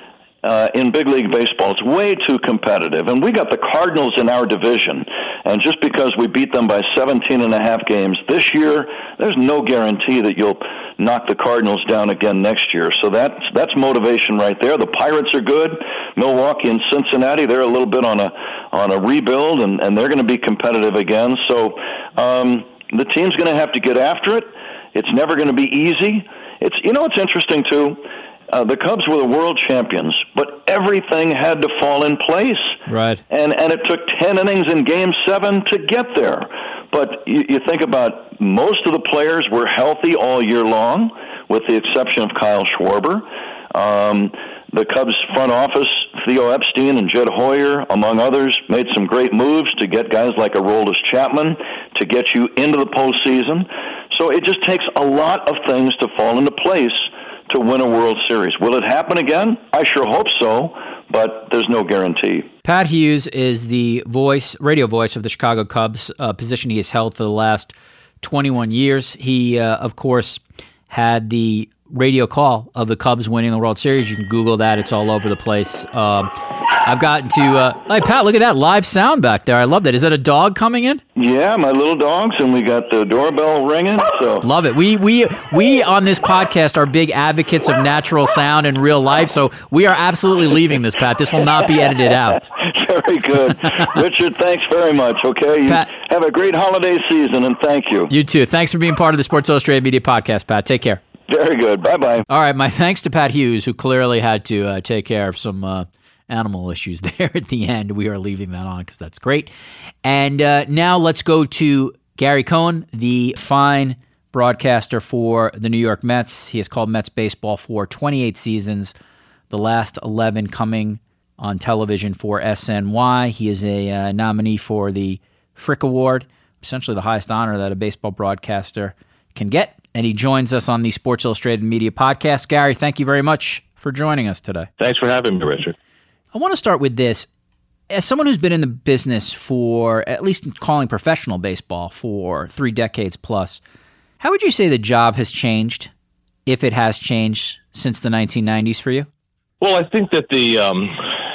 S2: uh, in big league baseball. It's way too competitive, and we got the Cardinals in our division, and just because we beat them by seventeen and a half games this year, there's no guarantee that you'll knock the Cardinals down again next year. So that's that's motivation right there. The Pirates are good. Milwaukee and Cincinnati, they're a little bit on a on a rebuild, and, and they're going to be competitive again. So um, the team's going to have to get after it. It's never going to be easy. It's you know it's interesting too. Uh, the Cubs were the world champions, but everything had to fall in place.
S1: Right.
S2: And and it took ten innings in Game Seven to get there. But you, you think about most of the players were healthy all year long, with the exception of Kyle Schwarber. Um, the Cubs front office, Theo Epstein and Jed Hoyer, among others, made some great moves to get guys like Aroldis Chapman to get you into the postseason. So it just takes a lot of things to fall into place to win a World Series. Will it happen again? I sure hope so, but there's no guarantee.
S1: Pat Hughes is the voice, radio voice of the Chicago Cubs, a position he has held for the last twenty-one years. He, uh, of course, had the radio call of the Cubs winning the World Series. You can Google that. It's all over the place. Um, I've gotten to... Uh, hey, Pat, look at that live sound back there. I love that. Is that a dog coming in?
S2: Yeah, my little dogs, and we got the doorbell ringing. So
S1: love it. We we we on this podcast are big advocates of natural sound in real life, so we are absolutely leaving this, Pat. This will not be edited out.
S2: Very good. Richard, thanks very much, okay? You
S1: Pat,
S2: have a great holiday season, and thank you.
S1: You too. Thanks for being part of the Sports Illustrated Media Podcast, Pat. Take care.
S2: Very good. Bye-bye.
S1: All right, my thanks to Pat Hughes, who clearly had to uh, take care of some uh, animal issues there at the end. We are leaving that on because that's great. And uh, now let's go to Gary Cohen, the fine broadcaster for the New York Mets. He has called Mets baseball for twenty-eight seasons, the last eleven coming on television for S N Y. He is a uh, nominee for the Frick Award, essentially the highest honor that a baseball broadcaster can get. And he joins us on the Sports Illustrated Media Podcast. Gary, thank you very much for joining us today.
S3: Thanks for having me, Richard.
S1: I want to start with this. As someone who's been in the business for, at least calling professional baseball, for three decades plus, how would you say the job has changed, if it has changed, since the nineteen nineties for you?
S3: Well, I think that the um,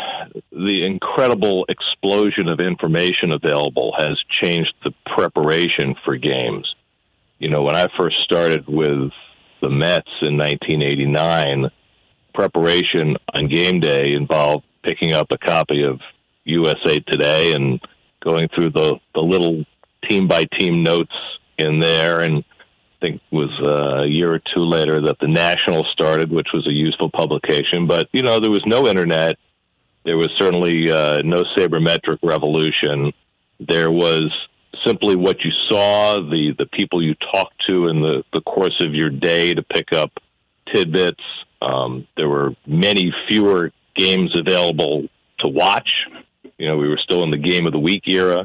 S3: the incredible explosion of information available has changed the preparation for games. You know, when I first started with the Mets in nineteen eighty-nine, preparation on game day involved picking up a copy of U S A Today and going through the, the little team-by-team notes in there. And I think it was uh, a year or two later that the National started, which was a useful publication. But, you know, there was no Internet. There was certainly uh, no sabermetric revolution. There was simply what you saw, the, the people you talked to in the, the course of your day to pick up tidbits. Um, there were many fewer games available to watch. You know, we were still in the game of the week era.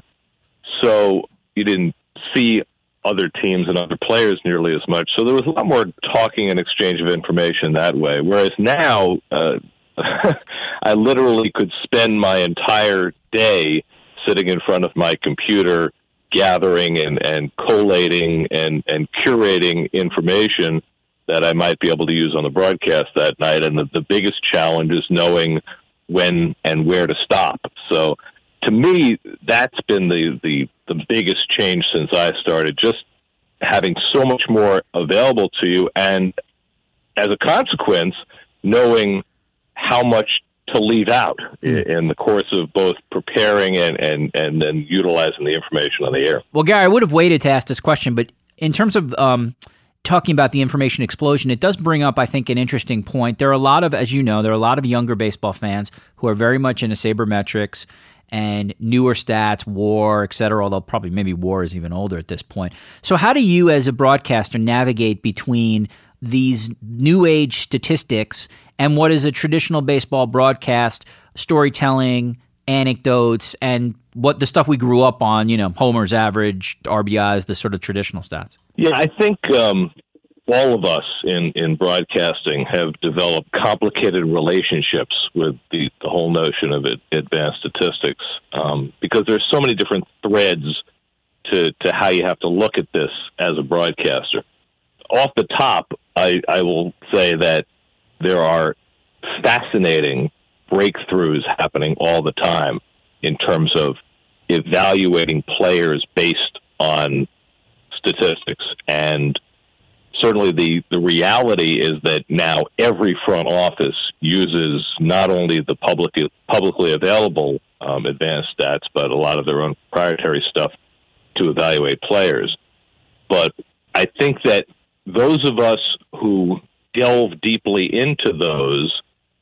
S3: So you didn't see other teams and other players nearly as much. So there was a lot more talking and exchange of information that way. Whereas now, uh, I literally could spend my entire day sitting in front of my computer gathering and, and collating and, and curating information that I might be able to use on the broadcast that night. And the, the biggest challenge is knowing when and where to stop. So to me, that's been the, the, the biggest change since I started, just having so much more available to you. And as a consequence, knowing how much to leave out mm. in the course of both preparing and, and, and then utilizing the information on the air.
S1: Well, Gary, I would have waited to ask this question, but in terms of um, talking about the information explosion, it does bring up, I think, an interesting point. There are a lot of, as you know, there are a lot of younger baseball fans who are very much into sabermetrics and newer stats, WAR, et cetera, although probably maybe WAR is even older at this point. So how do you, as a broadcaster, navigate between these new age statistics and what is a traditional baseball broadcast, storytelling, anecdotes, and what the stuff we grew up on, you know, homers, average, R B Is, the sort of traditional stats?
S3: Yeah, I think um, all of us in, in broadcasting have developed complicated relationships with the, the whole notion of it, advanced statistics, um, because there's so many different threads to, to how you have to look at this as a broadcaster. off the top, I, I will say that there are fascinating breakthroughs happening all the time in terms of evaluating players based on statistics. And certainly the, the reality is that now every front office uses not only the public, publicly available um, advanced stats, but a lot of their own proprietary stuff to evaluate players. But I think that those of us who delve deeply into those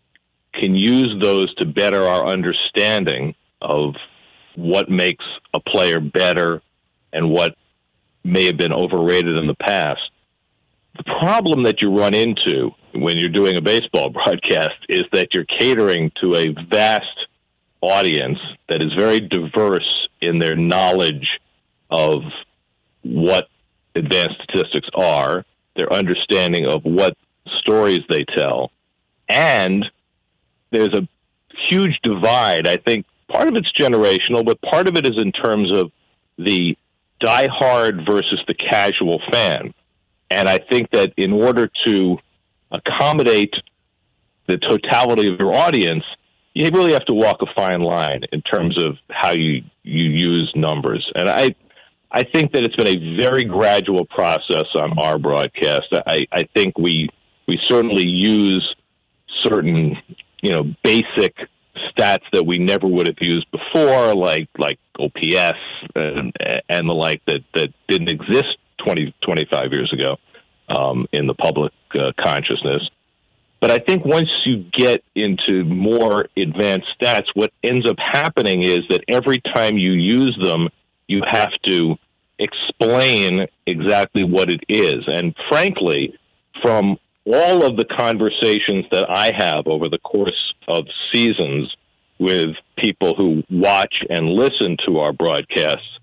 S3: can use those to better our understanding of what makes a player better and what may have been overrated in the past. The problem that you run into when you're doing a baseball broadcast is that you're catering to a vast audience that is very diverse in their knowledge of what advanced statistics are, their understanding of what stories they tell, and there's a huge divide. I think part of it's generational, but part of it is in terms of the diehard versus the casual fan. And I think that in order to accommodate the totality of your audience, you really have to walk a fine line in terms of how you, you use numbers. And I I think that it's been a very gradual process on our broadcast. I, I think we we certainly use certain, you know, basic stats that we never would have used before, like like O P S and, and the like, that, that didn't exist twenty, twenty-five years ago um, in the public uh, consciousness. But I think once you get into more advanced stats, what ends up happening is that every time you use them, you have to explain exactly what it is. And frankly, from all of the conversations that I have over the course of seasons with people who watch and listen to our broadcasts,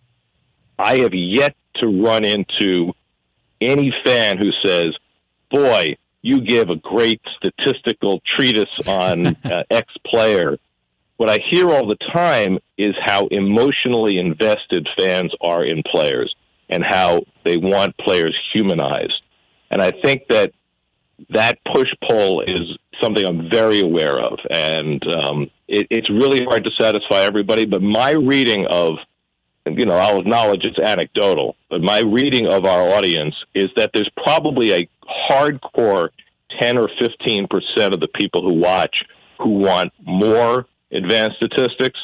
S3: I have yet to run into any fan who says, boy, you give a great statistical treatise on uh, X player. What I hear all the time is how emotionally invested fans are in players and how they want players humanized. And I think that that push-pull is something I'm very aware of. And um, it, it's really hard to satisfy everybody. But my reading of, you know, I'll acknowledge it's anecdotal, but my reading of our audience is that there's probably a hardcore ten or fifteen percent of the people who watch who want more advanced statistics,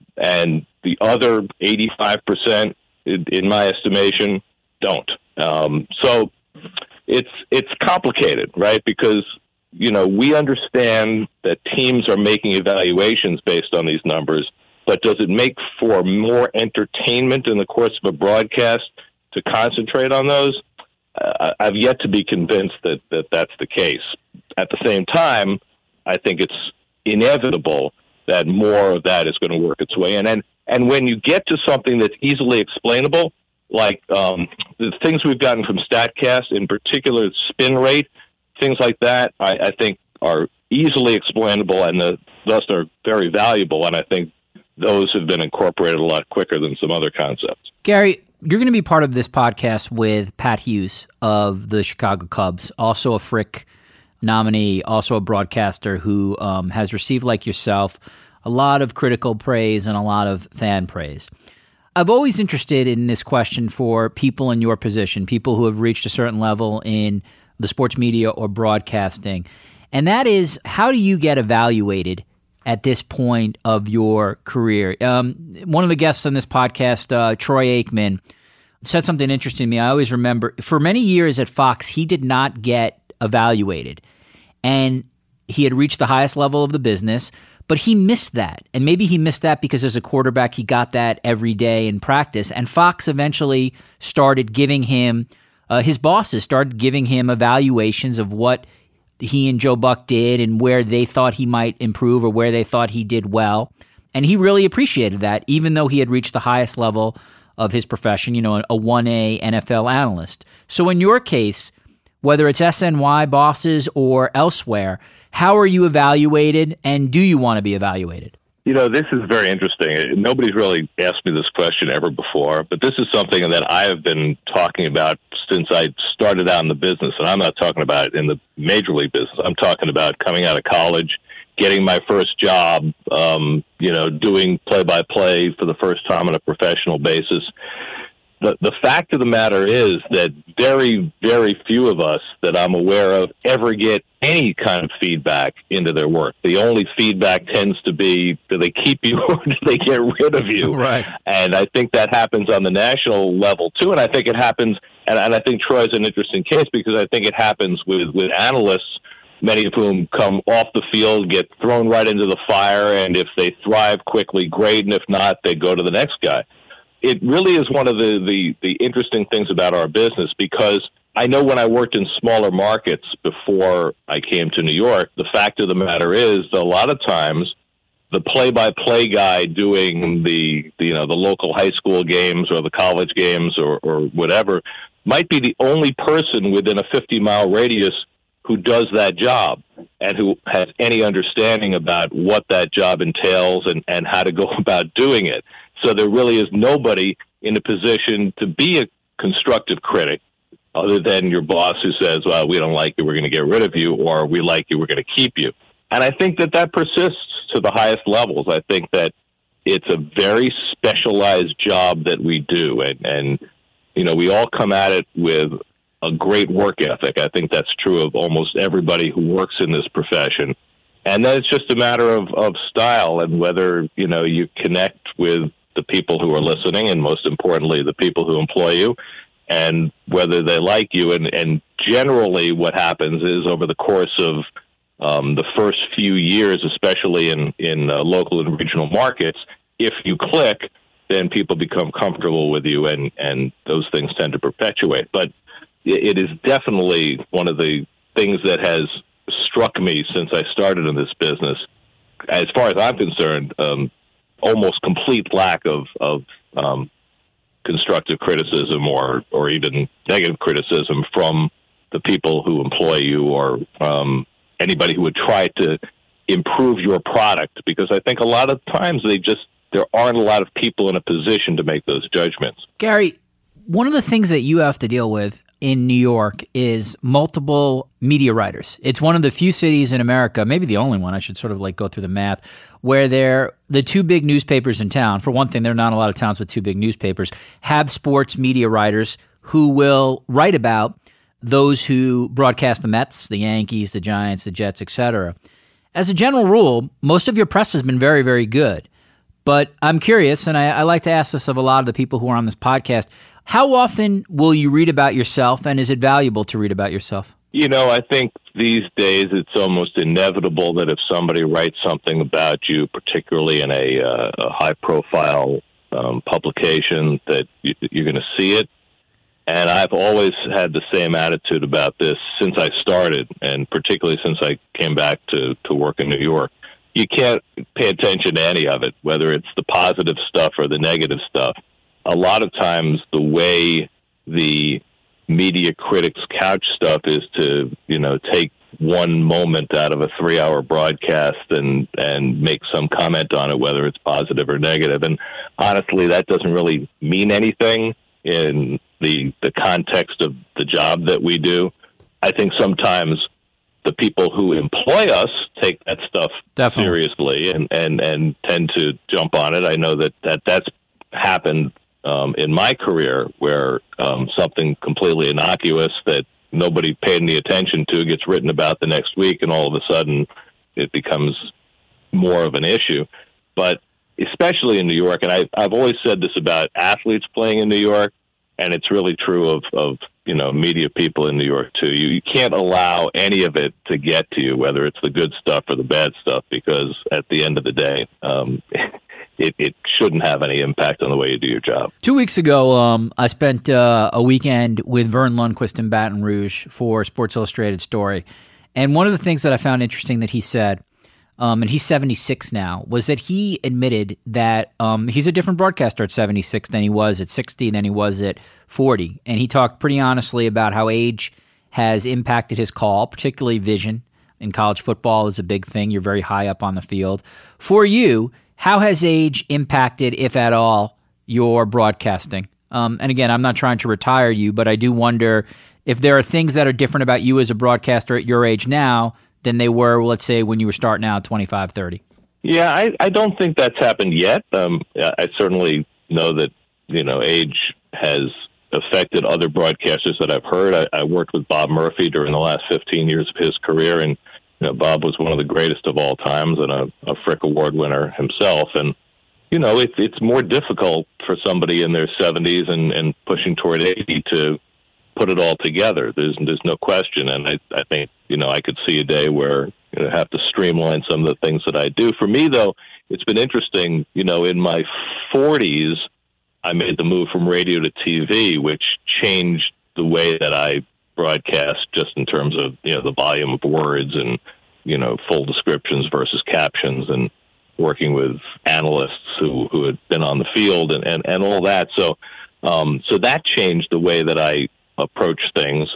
S3: and the other eighty-five percent, in, in my estimation, don't. Um, so it's it's complicated, right? Because, you know, we understand that teams are making evaluations based on these numbers, but does it make for more entertainment in the course of a broadcast to concentrate on those? Uh, I've yet to be convinced that, that that's the case. At the same time, I think it's inevitable that more of that is going to work its way in. And, and when you get to something that's easily explainable, like um, the things we've gotten from StatCast, in particular spin rate, things like that, I, I think are easily explainable and the, thus are very valuable. And I think those have been incorporated a lot quicker than some other concepts.
S1: Gary, you're going to be part of this podcast with Pat Hughes of the Chicago Cubs, also a Frick nominee, also a broadcaster who um, has received, like yourself, a lot of critical praise and a lot of fan praise. I've always interested in this question for people in your position, people who have reached a certain level in the sports media or broadcasting, and that is, how do you get evaluated at this point of your career? Um, one of the guests on this podcast, uh, Troy Aikman, said something interesting to me. I always remember, for many years at Fox, he did not get evaluated. And he had reached the highest level of the business, but he missed that. And maybe he missed that because as a quarterback, he got that every day in practice. And Fox eventually started giving him, uh, his bosses started giving him evaluations of what he and Joe Buck did and where they thought he might improve or where they thought he did well. And he really appreciated that, even though he had reached the highest level of his profession, you know, a one A N F L analyst. So in your case, whether it's S N Y bosses or elsewhere, how are you evaluated, and do you want to be evaluated?
S3: You know, this is very interesting. Nobody's really asked me this question ever before, but this is something that I have been talking about since I started out in the business. And I'm not talking about it in the major league business. I'm talking about coming out of college, getting my first job, um, you know, doing play-by-play for the first time on a professional basis. The, the fact of the matter is that very, very few of us that I'm aware of ever get any kind of feedback into their work. The only feedback tends to be, do they keep you or do they get rid of you?
S1: Right.
S3: And I think that happens on the national level, too. And I think it happens, and, and I think Troy's an interesting case because I think it happens with, with analysts, many of whom come off the field, get thrown right into the fire, and if they thrive quickly, great, and if not, they go to the next guy. It really is one of the, the, the interesting things about our business because I know when I worked in smaller markets before I came to New York, the fact of the matter is that a lot of times the play-by-play guy doing the, the you know the local high school games or the college games or, or whatever might be the only person within a fifty-mile radius who does that job and who has any understanding about what that job entails and, and how to go about doing it. So there really is nobody in a position to be a constructive critic other than your boss who says, well, we don't like you, we're going to get rid of you, or we like you, we're going to keep you. And I think that that persists to the highest levels. I think that it's a very specialized job that we do. And, and you know, we all come at it with a great work ethic. I think that's true of almost everybody who works in this profession. And then it's just a matter of, of style and whether, you know, you connect with the people who are listening and, most importantly, the people who employ you and whether they like you. And, and generally what happens is over the course of um, the first few years, especially in, in uh, local and regional markets, if you click, then people become comfortable with you and, and those things tend to perpetuate. But it is definitely one of the things that has struck me since I started in this business. As far as I'm concerned, um, almost complete lack of, of um, constructive criticism or, or even negative criticism from the people who employ you or um, anybody who would try to improve your product, because I think a lot of times they just there aren't a lot of people in a position to make those judgments.
S1: Gary, one of the things that you have to deal with in New York is multiple media writers. It's one of the few cities in America, maybe the only one, I should sort of like go through the math, where they're the two big newspapers in town. For one thing, there are not a lot of towns with two big newspapers, have sports media writers who will write about those who broadcast the Mets, the Yankees, the Giants, the Jets, et cetera. As a general rule, most of your press has been very, very good. But I'm curious, and I, I like to ask this of a lot of the people who are on this podcast, how often will you read about yourself, and is it valuable to read about yourself?
S3: You know, I think these days it's almost inevitable that if somebody writes something about you, particularly in a, uh, a high-profile um, publication, that you, you're going to see it. And I've always had the same attitude about this since I started, and particularly since I came back to, to work in New York. You can't pay attention to any of it, whether it's the positive stuff or the negative stuff. A lot of times the way the media critics couch stuff is to, you know, take one moment out of a three-hour broadcast and, and make some comment on it, whether it's positive or negative. And honestly, that doesn't really mean anything in the the context of the job that we do. I think sometimes the people who employ us take that stuff Definitely. seriously and, and, and tend to jump on it. I know that, that that's happened um, in my career where um, something completely innocuous that nobody paid any attention to gets written about the next week, and all of a sudden it becomes more of an issue. But especially in New York, and I, I've always said this about athletes playing in New York, and it's really true of, of you know, media people in New York, too. You, you can't allow any of it to get to you, whether it's the good stuff or the bad stuff, because at the end of the day, um, it, it shouldn't have any impact on the way you do your job.
S1: Two weeks ago, um, I spent uh, a weekend with Vern Lundquist in Baton Rouge for Sports Illustrated Story. And one of the things that I found interesting that he said, Um, and he's seventy-six now, was that he admitted that um, he's a different broadcaster at seventy-six than he was at sixty, than he was at forty. And he talked pretty honestly about how age has impacted his call, particularly vision. In college football is a big thing. You're very high up on the field. For you, how has age impacted, if at all, your broadcasting? Um, and again, I'm not trying to retire you, but I do wonder if there are things that are different about you as a broadcaster at your age now than they were, let's say, when you were starting out at twenty-five, thirty.
S3: Yeah, I, I don't think that's happened yet. Um, I certainly know that, you know, age has affected other broadcasters that I've heard. I, I worked with Bob Murphy during the last fifteen years of his career, and you know, Bob was one of the greatest of all times and a, a Frick Award winner himself. And, you know, it, it's more difficult for somebody in their seventies and, and pushing toward eighty to put it all together. There's there's no question. And I, I think, you know, I could see a day where you know, I have to streamline some of the things that I do. For me, though, it's been interesting. You know, in my forties, I made the move from radio to T V, which changed the way that I broadcast just in terms of, you know, the volume of words and, you know, full descriptions versus captions and working with analysts who, who had been on the field and, and, and all that. So, um, so that changed the way that I approach things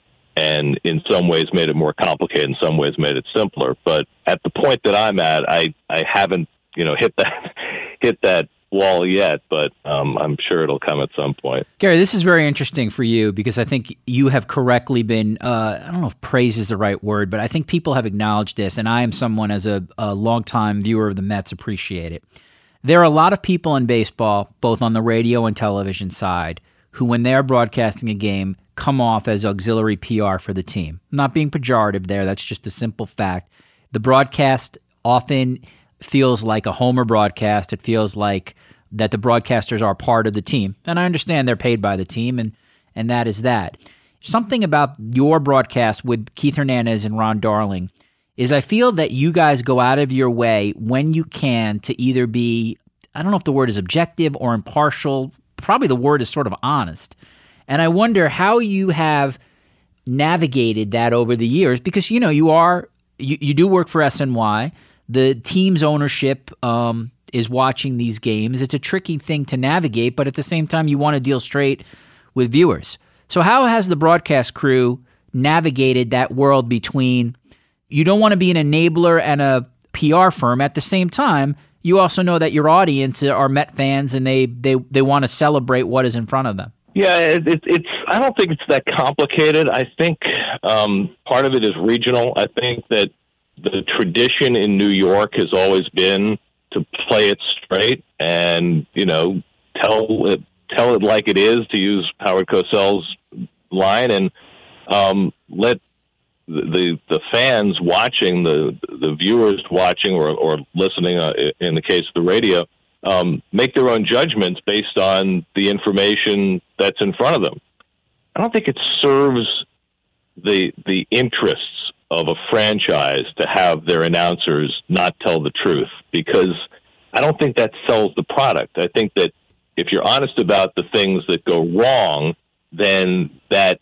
S3: and in some ways made it more complicated, in some ways made it simpler. But at the point that I'm at, I, I haven't, you know, hit that, hit that wall yet, but um, I'm sure it'll come at some point.
S1: Gary, this is very interesting for you because I think you have correctly been, uh, I don't know if praise is the right word, but I think people have acknowledged this, and I am someone as a, a longtime viewer of the Mets appreciate it. There are a lot of people in baseball, both on the radio and television side, who when they're broadcasting a game come off as auxiliary P R for the team. I'm not being pejorative there, that's just a simple fact. The broadcast often feels like a homer broadcast. It feels like that the broadcasters are part of the team. And I understand they're paid by the team, and, and that is that. Something about your broadcast with Keith Hernandez and Ron Darling is I feel that you guys go out of your way when you can to either be, I don't know if the word is objective or impartial, probably the word is sort of honest. And I wonder how you have navigated that over the years because, you know, you are, you, you do work for S N Y. The team's ownership um, is watching these games. It's a tricky thing to navigate, but at the same time, you want to deal straight with viewers. So how has the broadcast crew navigated that world between you don't want to be an enabler and a P R firm. At the same time, you also know that your audience are Met fans and they, they, they want to celebrate what is in front of them.
S3: Yeah, it, it, it's. I don't think it's that complicated. I think um, part of it is regional. I think that the tradition in New York has always been to play it straight and, you know, tell it, tell it like it is, to use Howard Cosell's line, and um, let the the fans watching, the the viewers watching or, or listening, uh, in the case of the radio, um, make their own judgments based on the information that's in front of them. I don't think it serves the the interests of a franchise to have their announcers not tell the truth, because I don't think that sells the product. I think that if you're honest about the things that go wrong, then that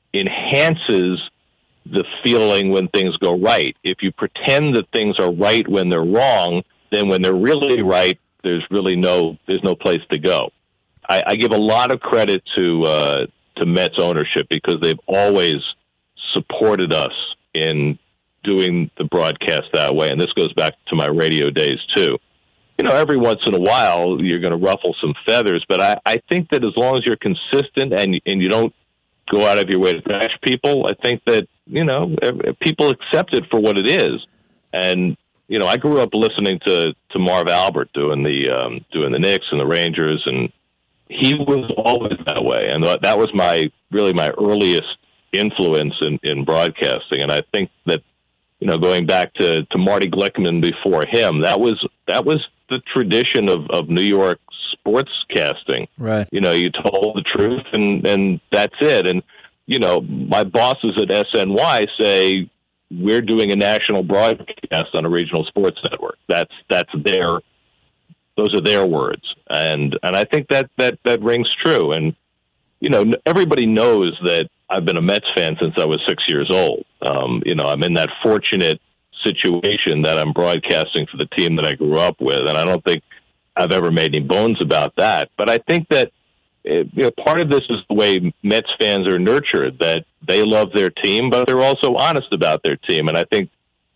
S3: enhances the feeling when things go right. If you pretend that things are right when they're wrong, then when they're really right, there's really no there's no place to go. I, I give a lot of credit to uh, to Mets ownership because they've always supported us in doing the broadcast that way, and this goes back to my radio days too. You know, every once in a while you're going to ruffle some feathers, but I, I think that as long as you're consistent and and you don't go out of your way to bash people, I think that, you know, people accept it for what it is. And, you know, I grew up listening to, to Marv Albert doing the um, doing the Knicks and the Rangers, and he was always that way. And that was my really my earliest influence in, in broadcasting. And I think that, you know, going back to, to Marty Glickman before him, that was that was the tradition of, of New York sportscasting.
S1: Right.
S3: You know, you told the truth and, and that's it. And, you know, my bosses at S N Y say we're doing a national broadcast on a regional sports network. That's that's their those are their words. And and I think that that, that rings true. And, you know, everybody knows that I've been a Mets fan since I was six years old. Um, you know, I'm in that fortunate situation that I'm broadcasting for the team that I grew up with, and I don't think I've ever made any bones about that. But I think that it, you know, part of this is the way Mets fans are nurtured, that they love their team, but they're also honest about their team. And I think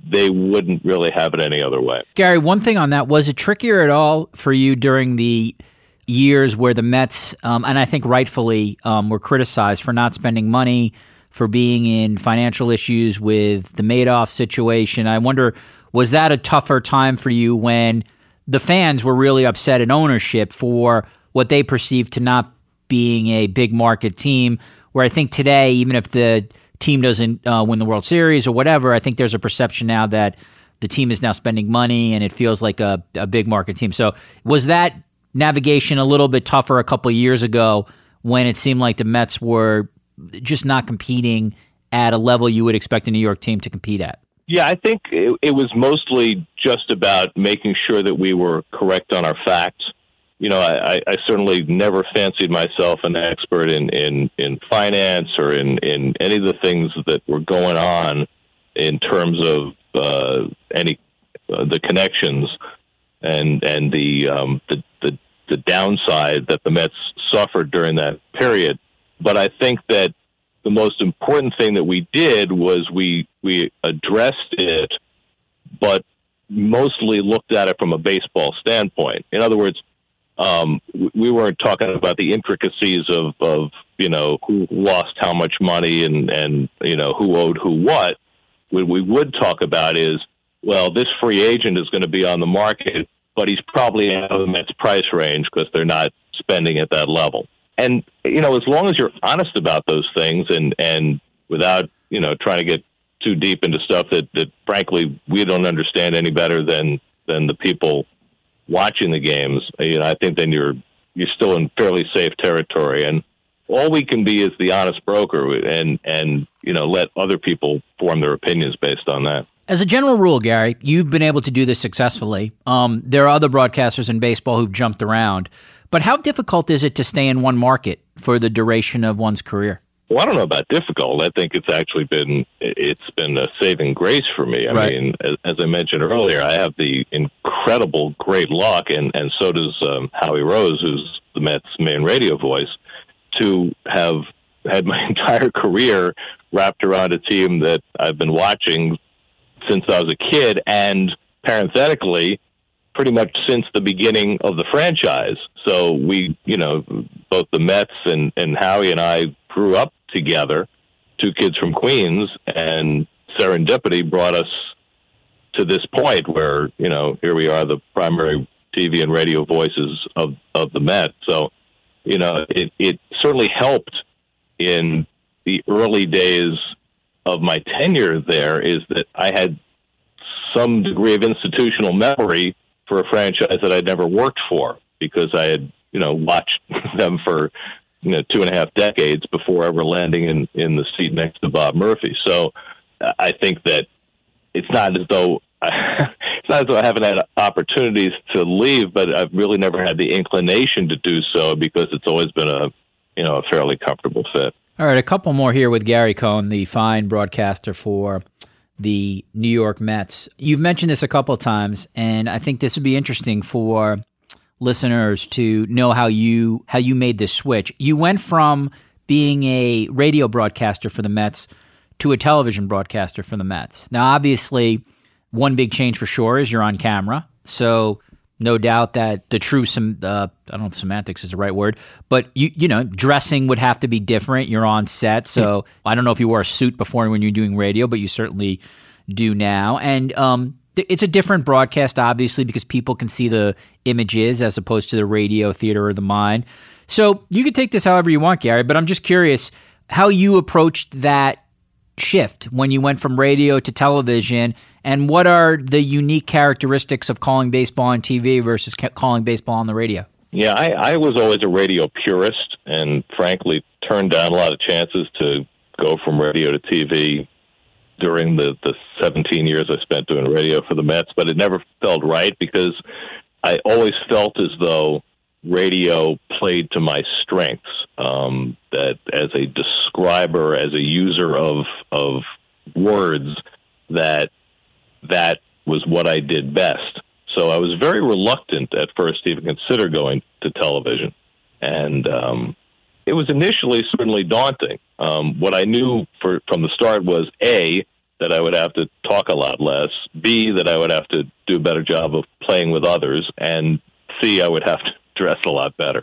S3: they wouldn't really have it any other way.
S1: Gary, one thing on that, was it trickier at all for you during the years where the Mets, um, and I think rightfully, um, were criticized for not spending money, for being in financial issues with the Madoff situation? I wonder, was that a tougher time for you when the fans were really upset at ownership for what they perceived to not being a big market team, where I think today, even if the team doesn't uh, win the World Series or whatever, I think there's a perception now that the team is now spending money and it feels like a, a big market team. So was that navigation a little bit tougher a couple of years ago when it seemed like the Mets were just not competing at a level you would expect a New York team to compete at?
S3: Yeah, I think it, it was mostly just about making sure that we were correct on our facts. You know, I, I certainly never fancied myself an expert in, in, in finance or in, in any of the things that were going on in terms of uh, any uh, the connections and and the, um, the the the downside that the Mets suffered during that period. But I think that the most important thing that we did was we we addressed it, but mostly looked at it from a baseball standpoint. In other words, um, we weren't talking about the intricacies of, of you know, who lost how much money and, and you know, who owed who what. What we would talk about is, well, this free agent is going to be on the market, but he's probably out of the Mets price range because they're not spending at that level. And, you know, as long as you're honest about those things and, and without, you know, trying to get too deep into stuff that, that frankly, we don't understand any better than, than the people watching the games, you know, I think then you're, you're still in fairly safe territory. And all we can be is the honest broker and, and, you know, let other people form their opinions based on that.
S1: As a general rule, Gary, you've been able to do this successfully. Um, there are other broadcasters in baseball who've jumped around. But how difficult is it to stay in one market for the duration of one's career?
S3: Well, I don't know about difficult. I think it's actually been it's been a saving grace for me. I right. mean, as, as I mentioned earlier, I have the incredible great luck, and, and so does um, Howie Rose, who's the Mets' main radio voice, to have had my entire career wrapped around a team that I've been watching since I was a kid, and parenthetically, pretty much since the beginning of the franchise. So we, you know, both the Mets and, and Howie and I grew up together, two kids from Queens, and serendipity brought us to this point where, you know, here we are, the primary T V and radio voices of, of the Mets. So, you know, it, it certainly helped in the early days of my tenure there is that I had some degree of institutional memory for a franchise that I'd never worked for, because I had, you know, watched them for, you know, two and a half decades before ever landing in, in the seat next to Bob Murphy. So I think that it's not as though I, it's not as though I haven't had opportunities to leave, but I've really never had the inclination to do so because it's always been a, you know, a fairly comfortable fit.
S1: All right, a couple more here with Gary Cohn, the fine broadcaster for the New York Mets. You've mentioned this a couple of times, and I think this would be interesting for listeners to know how you how you made this switch. You went from being a radio broadcaster for the Mets to a television broadcaster for the Mets. Now, obviously, one big change for sure is you're on camera, so no doubt that the true some uh, I don't know if semantics is the right word, but you you know dressing would have to be different. You're on set, so mm-hmm. I don't know if you wore a suit before when you're doing radio, but you certainly do now. And um, th- it's a different broadcast, obviously, because people can see the images as opposed to the radio, theater, or the mind. So you could take this however you want, Gary, but I'm just curious how you approached that shift when you went from radio to television, and what are the unique characteristics of calling baseball on T V versus ca- calling baseball on the radio?
S3: Yeah, I, I was always a radio purist and frankly turned down a lot of chances to go from radio to T V during the, the seventeen years I spent doing radio for the Mets, but it never felt right because I always felt as though radio played to my strengths, um, that as a describer, as a user of of words, that that was what I did best. So I was very reluctant at first to even consider going to television. And um, it was initially certainly daunting. Um, what I knew for, from the start was, A, that I would have to talk a lot less, B, that I would have to do a better job of playing with others, and C, I would have to dress a lot better.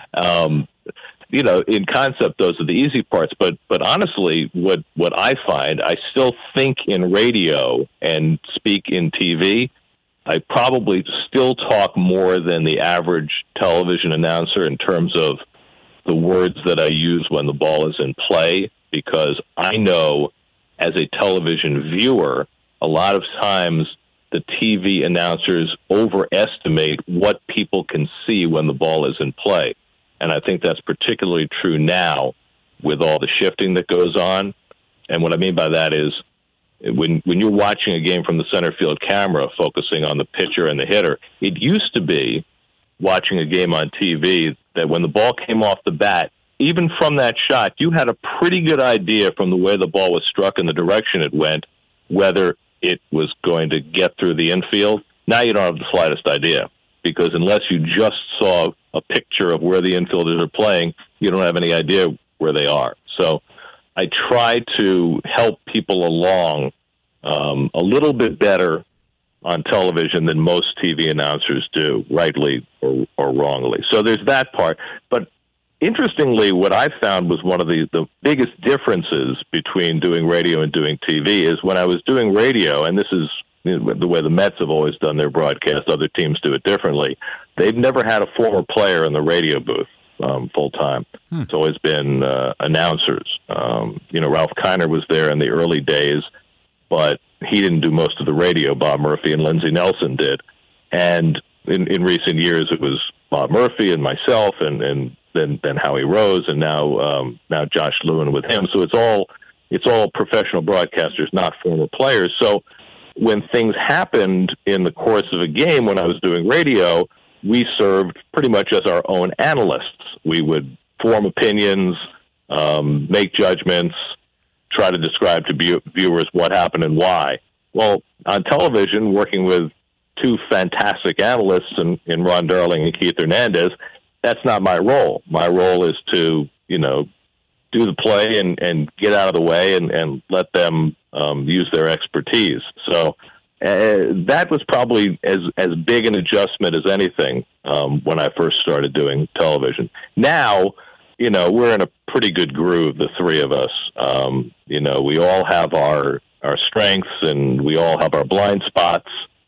S3: um, you know, in concept, those are the easy parts. But but honestly, what, what I find, I still think in radio and speak in T V. I probably still talk more than the average television announcer in terms of the words that I use when the ball is in play, because I know as a television viewer, a lot of times the T V announcers overestimate what people can see when the ball is in play. And I think that's particularly true now with all the shifting that goes on. And what I mean by that is when when you're watching a game from the center field camera focusing on the pitcher and the hitter, it used to be watching a game on T V that when the ball came off the bat, even from that shot, you had a pretty good idea from the way the ball was struck and the direction it went, whether it was going to get through the infield. Now you don't have the slightest idea, because unless you just saw a picture of where the infielders are playing, you don't have any idea where they are. So I try to help people along um, a little bit better on television than most T V announcers do, rightly or, or wrongly. So there's that part. But interestingly, what I found was one of the, the biggest differences between doing radio and doing T V is when I was doing radio, and this is the way the Mets have always done their broadcast, other teams do it differently. They've never had a former player in the radio booth um, full time. Hmm. It's always been uh, announcers. Um, you know, Ralph Kiner was there in the early days, but he didn't do most of the radio. Bob Murphy and Lindsey Nelson did. And in, in recent years, it was Bob Murphy and myself, and, and then, then Howie Rose, and now um, now Josh Lewin with him. So it's all it's all professional broadcasters, not former players. So when things happened in the course of a game, when I was doing radio, we served pretty much as our own analysts. We would form opinions, um, make judgments, try to describe to view- viewers what happened and why. Well, on television, working with two fantastic analysts in, in Ron Darling and Keith Hernandez, that's not my role. My role is to, you know, do the play and, and get out of the way and, and let them um, use their expertise. So uh, that was probably as, as big an adjustment as anything um, when I first started doing television. Now, you know, we're in a pretty good groove, the three of us. Um, you know, we all have our, our strengths and we all have our blind spots.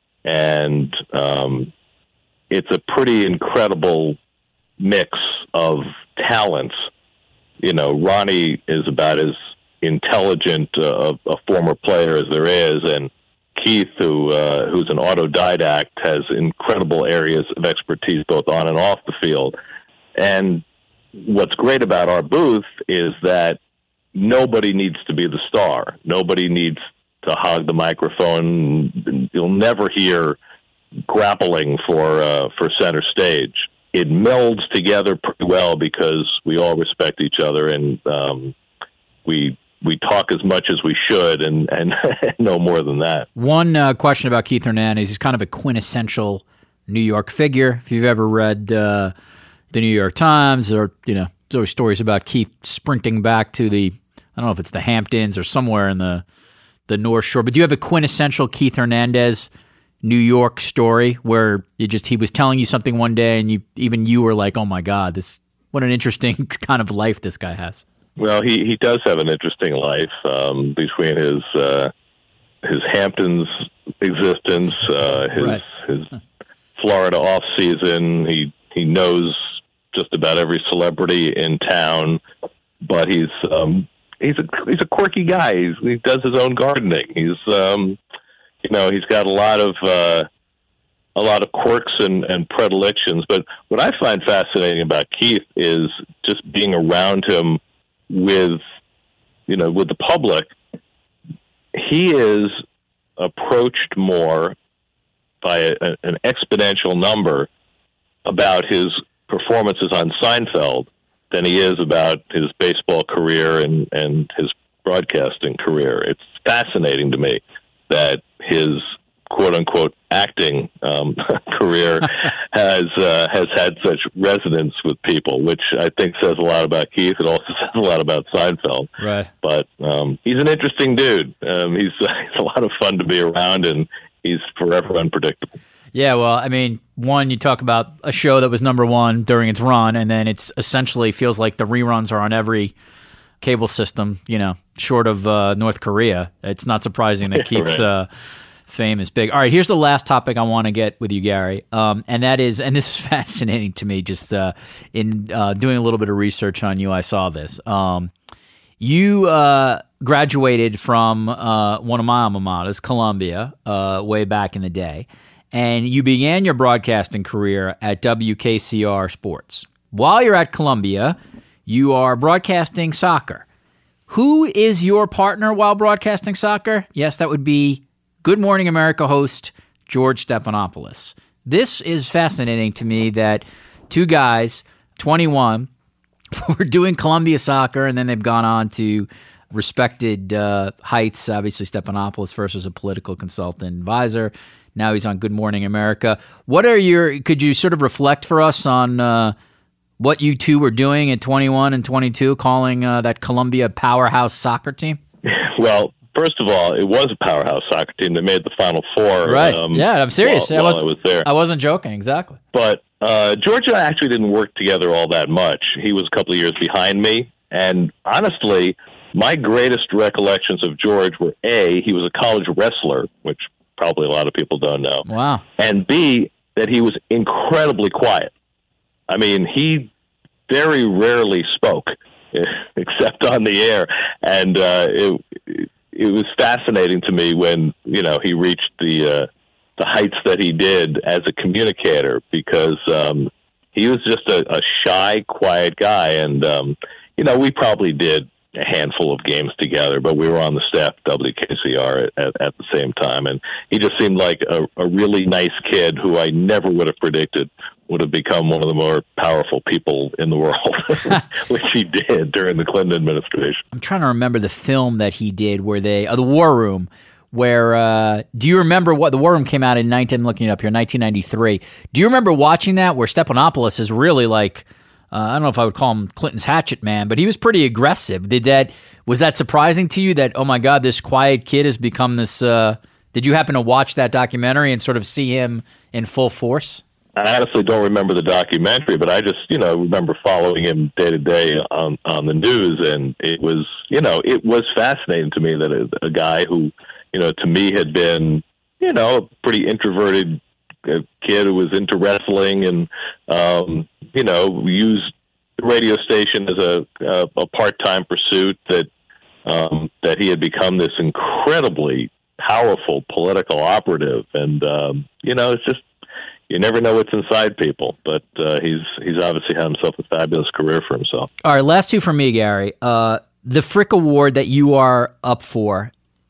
S3: And um, it's a pretty incredible mix of talents. You know, Ronnie is about as intelligent uh, a former player as there is, and Keith, who uh, who's an autodidact, has incredible areas of expertise both on and off the field. And what's great about our booth is that nobody needs to be the star. Nobody needs to hog the microphone. You'll never hear grappling for uh, for center stage. It melds together pretty well because we all respect each other, and um, we we talk as much as we should, and, and no more than that.
S1: One uh, question about Keith Hernandez: he's kind of a quintessential New York figure. If you've ever read uh, the New York Times, or you know, there's always stories about Keith sprinting back to the, I don't know if it's the Hamptons or somewhere in the the North Shore. But do you have a quintessential Keith Hernandez New York story where you just he was telling you something one day and you even you were like, oh my God, this what an interesting kind of life this guy has?
S3: Well, he, he does have an interesting life um, between his uh, his Hamptons existence, uh, his
S1: right.
S3: his Florida off season. He he knows just about every celebrity in town, but he's um, he's a he's a quirky guy. He's, he does his own gardening. He's um, You know, he's got a lot of uh, a lot of quirks and, and predilections. But what I find fascinating about Keith is just being around him with, you know, with the public. He is approached more by a, an exponential number about his performances on Seinfeld than he is about his baseball career and, and his broadcasting career. It's fascinating to me that his quote unquote acting um, career has uh, has had such resonance with people, which I think says a lot about Keith. It also says a lot about Seinfeld.
S1: Right.
S3: But um, he's an interesting dude. Um, he's, uh, he's a lot of fun to be around, and he's forever unpredictable.
S1: Yeah, well, I mean, one, you talk about a show that was number one during its run, and then it's essentially feels like the reruns are on every cable system, you know, short of uh, North Korea. It's not surprising that Keith's
S3: right.
S1: uh, fame is big. All right, here's the last topic I want to get with you, Gary, um, and that is, and this is fascinating to me, just uh, in uh, doing a little bit of research on you, I saw this. Um, you uh, graduated from uh, one of my alma maters, Columbia, uh, way back in the day. And you began your broadcasting career at W K C R Sports. While you're at Columbia, you are broadcasting soccer. Who is your partner while broadcasting soccer? Yes, that would be Good Morning America host George Stephanopoulos. This is fascinating to me that two guys, twenty-one, were doing Columbia soccer, and then they've gone on to respected uh, heights. Obviously, Stephanopoulos first was a political consultant advisor. Now he's on Good Morning America. What are your? Could you sort of reflect for us on uh, what you two were doing at twenty-one and twenty-two, calling uh, that Columbia powerhouse soccer team?
S3: Well, first of all, it was a powerhouse soccer team that made the Final Four.
S1: Right.
S3: Um,
S1: yeah, I'm serious.
S3: While,
S1: I, was,
S3: while I was there.
S1: I wasn't joking. Exactly.
S3: But uh, George and I actually didn't work together all that much. He was a couple of years behind me, and honestly, my greatest recollections of George were A, he was a college wrestler, which probably a lot of people don't know.
S1: Wow.
S3: And B, that he was incredibly quiet. I mean, he very rarely spoke, except on the air. And uh, it it was fascinating to me when, you know, he reached the uh, the heights that he did as a communicator, because um, he was just a, a shy, quiet guy. And, um, you know, we probably did a handful of games together, but we were on the staff at W K C R at, at, at the same time. And he just seemed like a, a really nice kid who I never would have predicted would have become one of the more powerful people in the world, which he did during the Clinton administration.
S1: I'm trying to remember the film that he did where they, uh, The War Room, where, uh, do you remember what, The War Room came out in nineteen, I'm looking it up here, nineteen ninety-three. Do you remember watching that where Stephanopoulos is really like, Uh, I don't know if I would call him Clinton's hatchet man, but he was pretty aggressive. Did that was that surprising to you that, oh my God, this quiet kid has become this? Uh, did you happen to watch that documentary and sort of see him in full force?
S3: I honestly don't remember the documentary, but I just, you know, remember following him day to day on on the news, and it was, you know, it was fascinating to me that a, a guy who, you know, to me had been, you know, a pretty introverted kid who was into wrestling and, um, you know, used the radio station as a, a, a part-time pursuit, that um, that he had become this incredibly powerful political operative. And, um, you know, it's just, you never know what's inside people, but uh, he's he's obviously had himself a fabulous career for himself.
S1: All right, last two from me, Gary. Uh, the Frick Award that you are up for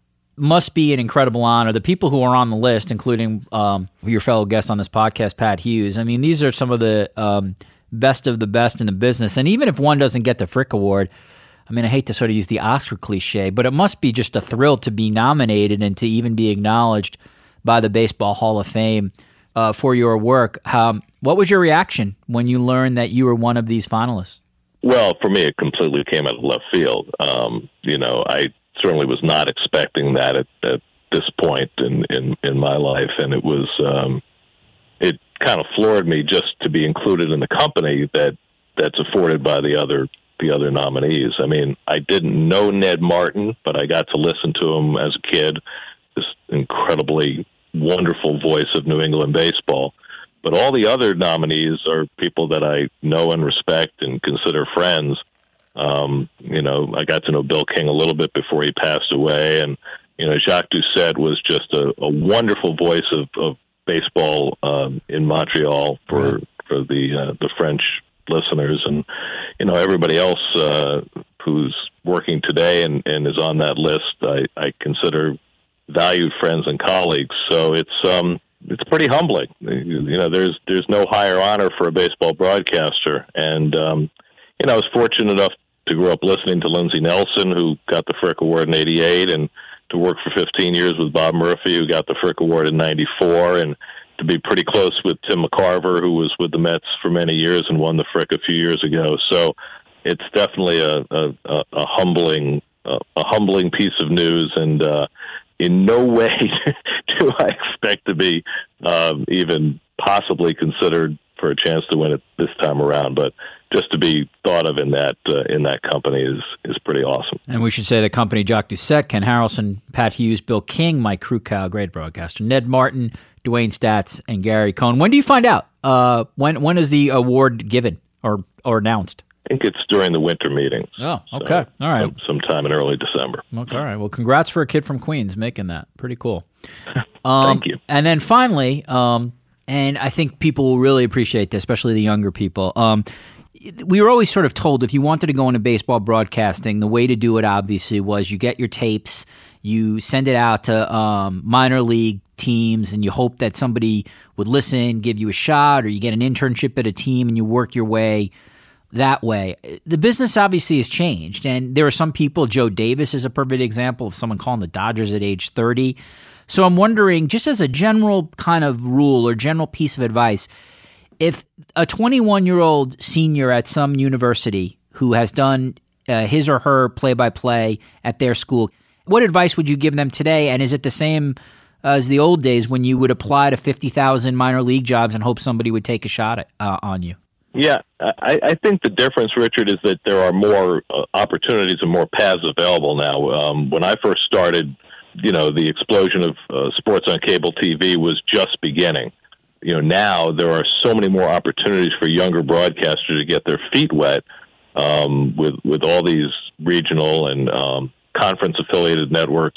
S1: must be an incredible honor. The people who are on the list, including um, your fellow guest on this podcast, Pat Hughes, I mean, these are some of the um, best of the best in the business. And even if one doesn't get the Frick Award, I mean, I hate to sort of use the Oscar cliche, but it must be just a thrill to be nominated and to even be acknowledged by the Baseball Hall of Fame uh, for your work. Um, what was your reaction when you learned that you were one of these finalists?
S3: Well, for me, it completely came out of left field. Um, you know, I certainly was not expecting that at, at this point in, in, in my life. And it was, um, it kind of floored me just to be included in the company that that's afforded by the other, the other nominees. I mean, I didn't know Ned Martin, but I got to listen to him as a kid, this incredibly wonderful voice of New England baseball. But all the other nominees are people that I know and respect and consider friends. Um, you know, I got to know Bill King a little bit before he passed away. And, you know, Jacques Doucette was just a, a wonderful voice of, of baseball um, in Montreal for, for the uh, the French listeners. And, you know, everybody else uh, who's working today and, and is on that list, I, I consider valued friends and colleagues. So it's um, it's pretty humbling. You know, there's there's no higher honor for a baseball broadcaster. And, um, you know, I was fortunate enough to grow up listening to Lindsey Nelson, who got the Frick Award in eighty-eight, and to work for fifteen years with Bob Murphy, who got the Frick Award in ninety-four, and to be pretty close with Tim McCarver, who was with the Mets for many years and won the Frick a few years ago. So it's definitely a, a, a humbling a, a humbling piece of news, and uh, in no way do I expect to be um, even possibly considered for a chance to win it this time around. But just to be thought of in that uh, in that company is is pretty awesome.
S1: And we should say the company: Jacques Doucette, Ken Harrelson, Pat Hughes, Bill King, Mike Krukow, great broadcaster, Ned Martin, Dwayne Statz, and Gary Cohen. When do you find out? Uh, when when is the award given or or announced?
S3: I think it's during the winter meetings.
S1: Oh, okay.
S3: So
S1: all right.
S3: Some, sometime in early December.
S1: Okay, all right. Well, congrats for a kid from Queens making that. Pretty cool. Um,
S3: Thank you.
S1: And then finally, um, and I think people will really appreciate this, especially the younger people. Um, we were always sort of told if you wanted to go into baseball broadcasting, the way to do it obviously was you get your tapes, you send it out to um, minor league teams, and you hope that somebody would listen, give you a shot, or you get an internship at a team and you work your way that way. The business obviously has changed, and there are some people, Joe Davis is a perfect example of someone calling the Dodgers at age thirty. So I'm wondering, just as a general kind of rule or general piece of advice, if a twenty-one-year-old senior at some university who has done uh, his or her play-by-play at their school, what advice would you give them today? And is it the same as the old days when you would apply to fifty thousand minor league jobs and hope somebody would take a shot at, uh, on you?
S3: Yeah, I, I think the difference, Richard, is that there are more uh, opportunities and more paths available now. Um, when I first started, you know, the explosion of uh, sports on cable T V was just beginning. You know, now there are so many more opportunities for younger broadcasters to get their feet wet um, with with all these regional and um, conference-affiliated networks.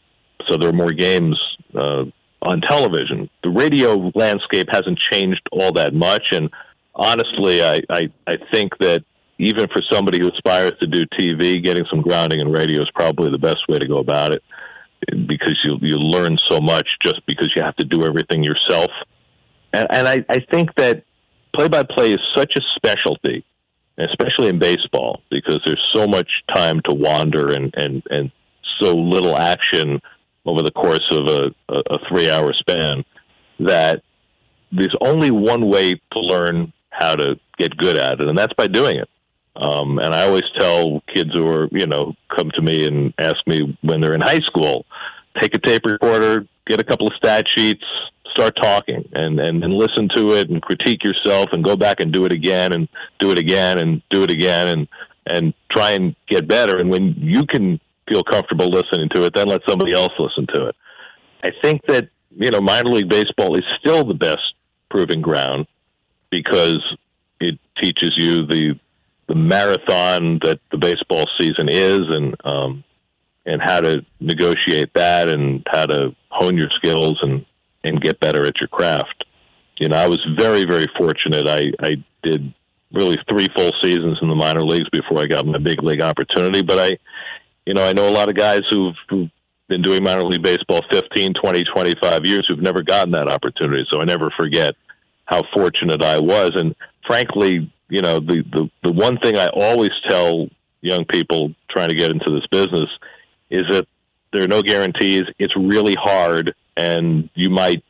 S3: So there are more games uh, on television. The radio landscape hasn't changed all that much, and honestly, I, I, I think that even for somebody who aspires to do T V, getting some grounding in radio is probably the best way to go about it, because you you learn so much just because you have to do everything yourself. And, and I, I think that play-by-play is such a specialty, especially in baseball, because there's so much time to wander and, and, and so little action over the course of a, a, a three-hour span, that there's only one way to learn how to get good at it, and that's by doing it. Um, and I always tell kids who are, you know, come to me and ask me when they're in high school, take a tape recorder, get a couple of stat sheets, start talking, and, and, and listen to it and critique yourself and go back and do it again and do it again and do it again and, and try and get better. And when you can feel comfortable listening to it, then let somebody else listen to it. I think that, you know, minor league baseball is still the best proving ground, because it teaches you the the marathon that the baseball season is, and um, and how to negotiate that, and how to hone your skills and, and get better at your craft. You know, I was very, very fortunate. I, I did really three full seasons in the minor leagues before I got my big league opportunity. But I, you know, I know a lot of guys who've, who've been doing minor league baseball fifteen, twenty, twenty-five years who've never gotten that opportunity. So I never forget how fortunate I was. And frankly, you know, the, the, the one thing I always tell young people trying to get into this business is that there are no guarantees. It's really hard, and you might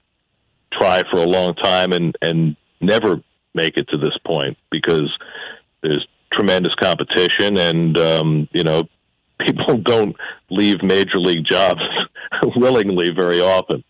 S3: try for a long time and, and never make it to this point, because there's tremendous competition, and, um, you know, people don't leave major league jobs willingly very often.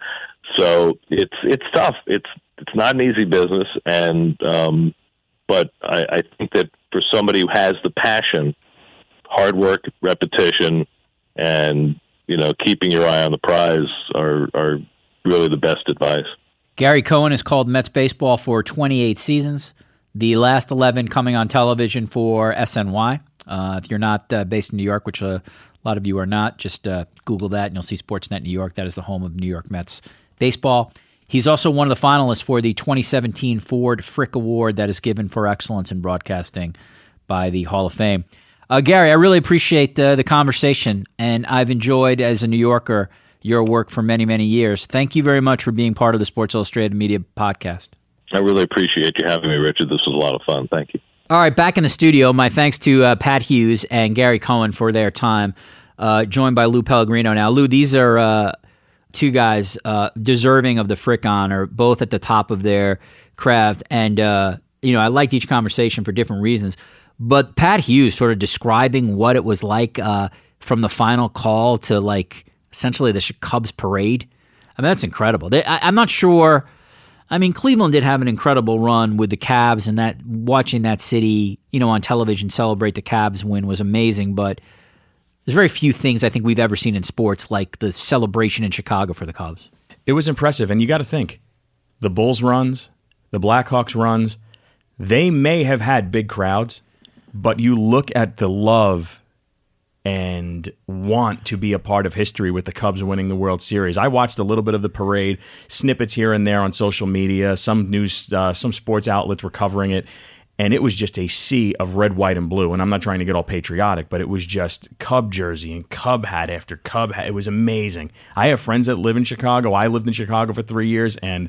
S3: So it's, it's tough. It's, it's not an easy business. And, um, but I, I think that for somebody who has the passion, hard work, repetition, and, you know, keeping your eye on the prize are, are really the best advice.
S1: Gary Cohen has called Mets baseball for twenty-eight seasons, the last eleven coming on television for S N Y. Uh, if you're not uh, based in New York, which uh, a lot of you are not, just uh, Google that and you'll see Sportsnet New York. That is the home of New York Mets baseball. He's also one of the finalists for the twenty seventeen Ford Frick Award that is given for excellence in broadcasting by the Hall of Fame. Uh, Gary, I really appreciate uh, the conversation, and I've enjoyed, as a New Yorker, your work for many, many years. Thank you very much for being part of the Sports Illustrated Media podcast.
S3: I really appreciate you having me, Richard. This was a lot of fun. Thank you.
S1: All right, back in the studio, my thanks to uh, Pat Hughes and Gary Cohen for their time. uh, joined by Lou Pellegrino. Now, Lou, these are uh, two guys uh, deserving of the Frick honor, both at the top of their craft. And, uh, you know, I liked each conversation for different reasons. But Pat Hughes sort of describing what it was like uh, from the final call to, like, essentially the Cubs parade. I mean, that's incredible. They, I, I'm not sure. I mean, Cleveland did have an incredible run with the Cavs, and that watching that city, you know, on television celebrate the Cavs win was amazing. But there's very few things I think we've ever seen in sports like the celebration in Chicago for the Cubs.
S4: It was impressive, and you got to think, the Bulls runs, the Blackhawks runs, they may have had big crowds, but you look at the love and want to be a part of history with the Cubs winning the World Series. I watched a little bit of the parade, snippets here and there on social media. Some news, uh, some sports outlets were covering it, and it was just a sea of red, white, and blue. And I'm not trying to get all patriotic, but it was just Cub jersey and Cub hat after Cub hat. It was amazing. I have friends that live in Chicago. I lived in Chicago for three years, and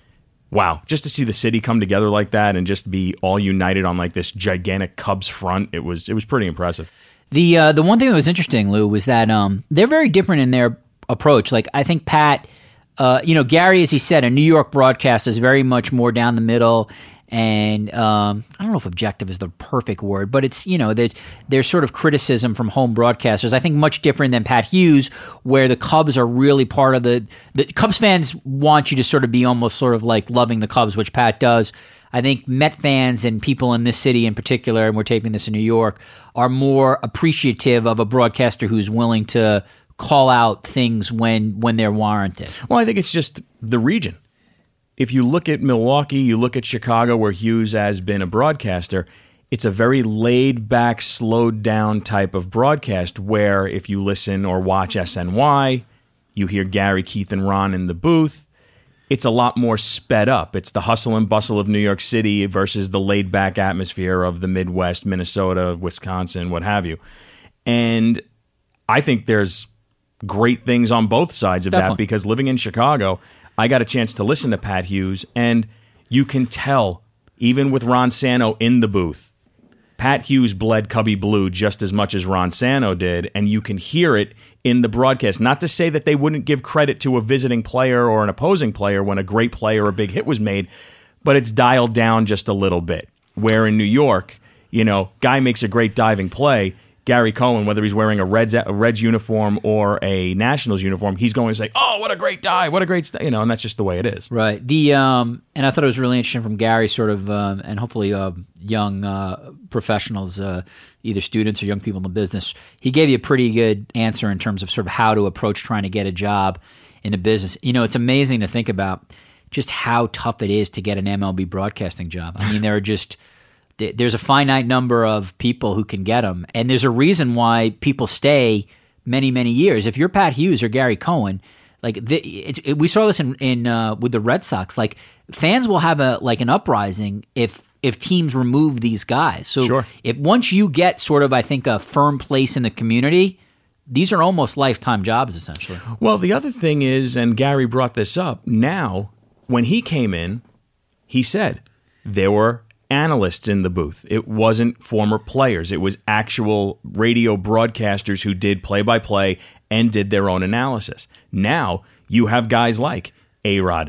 S4: wow, just to see the city come together like that and just be all united on like this gigantic Cubs front, it was it was pretty impressive.
S1: The uh, the one thing that was interesting, Lou, was that um, they're very different in their approach. Like, I think Pat, uh, you know, Gary, as he said, a New York broadcast is very much more down the middle, and um, I don't know if objective is the perfect word, but it's, you know, that there's sort of criticism from home broadcasters. I think much different than Pat Hughes, where the Cubs are really part of the the Cubs fans want you to sort of be almost sort of like loving the Cubs, which Pat does. I think Met fans and people in this city in particular, and we're taping this in New York, are more appreciative of a broadcaster who's willing to call out things when when they're warranted.
S4: Well, I think it's just the region. If you look at Milwaukee, you look at Chicago, where Hughes has been a broadcaster, it's a very laid-back, slowed-down type of broadcast where if you listen or watch S N Y, you hear Gary, Keith, and Ron in the booth. It's a lot more sped up. It's the hustle and bustle of New York City versus the laid-back atmosphere of the Midwest, Minnesota, Wisconsin, what have you. And I think there's great things on both sides of
S1: Definitely.
S4: that, because living in Chicago, I got a chance to listen to Pat Hughes, and you can tell, even with Ron Santo in the booth, Pat Hughes bled Cubby Blue just as much as Ron Santo did, and you can hear it in the broadcast. Not to say that they wouldn't give credit to a visiting player or an opposing player when a great play or a big hit was made, but it's dialed down just a little bit. Where in New York, you know, guy makes a great diving play, Gary Cohen, whether he's wearing a Reds, a Reds uniform or a Nationals uniform, he's going to say, "Oh, what a great dive! What a great," st-, you know, and that's just the way it is.
S1: Right. The um, and I thought it was really interesting from Gary, sort of, um, and hopefully uh, young uh, professionals, uh, either students or young people in the business. He gave you a pretty good answer in terms of sort of how to approach trying to get a job in a business. You know, it's amazing to think about just how tough it is to get an M L B broadcasting job. I mean, there are just there's a finite number of people who can get them, and there's a reason why people stay many, many years. If you're Pat Hughes or Gary Cohen, like the, it, it, we saw this in, in uh, with the Red Sox, like fans will have a like an uprising if if teams remove these guys. So
S4: sure.
S1: if once you get sort of, I think, a firm place in the community, these are almost lifetime jobs essentially.
S4: Well, the other thing is, and Gary brought this up, now when he came in, he said there were analysts in the booth. It wasn't former players. It was actual radio broadcasters who did play-by-play and did their own analysis. Now you have guys like A-Rod,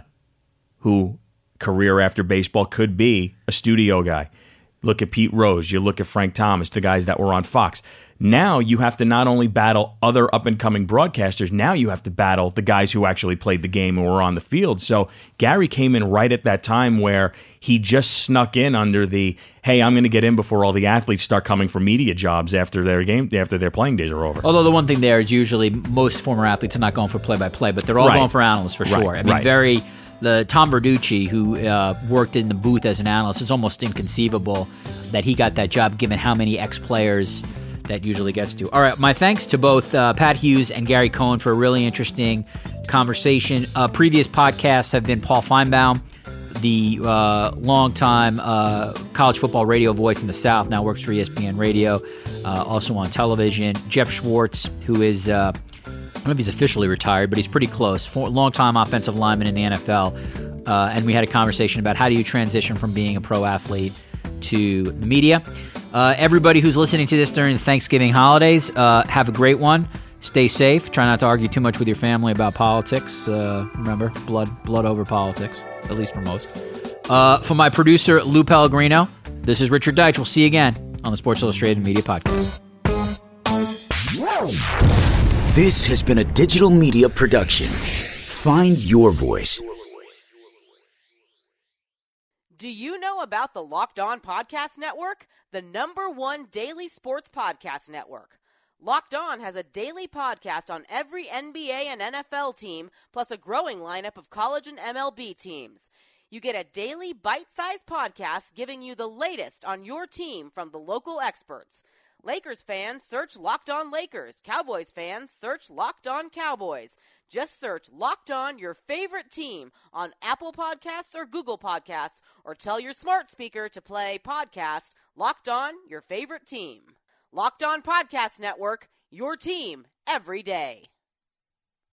S4: who career after baseball could be a studio guy. Look at Pete Rose. You look at Frank Thomas, the guys that were on Fox. Now you have to not only battle other up-and-coming broadcasters, now you have to battle the guys who actually played the game and were on the field. So Gary came in right at that time where he just snuck in under the, hey, I'm going to get in before all the athletes start coming for media jobs after their game, after their playing days are over.
S1: Although the one thing there is usually most former athletes are not going for play-by-play, but they're all
S4: Right.
S1: going for analysts for
S4: Right.
S1: sure. I mean,
S4: Right.
S1: very... The Tom Verducci, who uh, worked in the booth as an analyst, it's almost inconceivable that he got that job given how many ex-players that usually gets to. All right, my thanks to both uh, Pat Hughes and Gary Cohen for a really interesting conversation. Uh, previous podcasts have been Paul Feinbaum, the uh, longtime uh, college football radio voice in the South, now works for E S P N Radio, uh, also on television. Jeff Schwartz, who is... Uh, I don't know if he's officially retired, but he's pretty close. For, long-time offensive lineman in the N F L. Uh, and we had a conversation about how do you transition from being a pro athlete to the media. Uh, everybody who's listening to this during the Thanksgiving holidays, uh, have a great one. Stay safe. Try not to argue too much with your family about politics. Uh, remember, blood blood over politics, at least for most. Uh, for my producer, Lou Pellegrino, this is Richard Deitsch. We'll see you again on the Sports Illustrated Media Podcast.
S5: This has been a digital media production. Find your voice.
S6: Do you know about the Locked On Podcast Network? The number one daily sports podcast network. Locked On has a daily podcast on every N B A and N F L team, plus a growing lineup of college and M L B teams. You get a daily bite-sized podcast giving you the latest on your team from the local experts. Lakers fans, search Locked On Lakers. Cowboys fans, search Locked On Cowboys. Just search Locked On your favorite team on Apple Podcasts or Google Podcasts, or tell your smart speaker to play podcast Locked On your favorite team. Locked On Podcast Network, your team every day.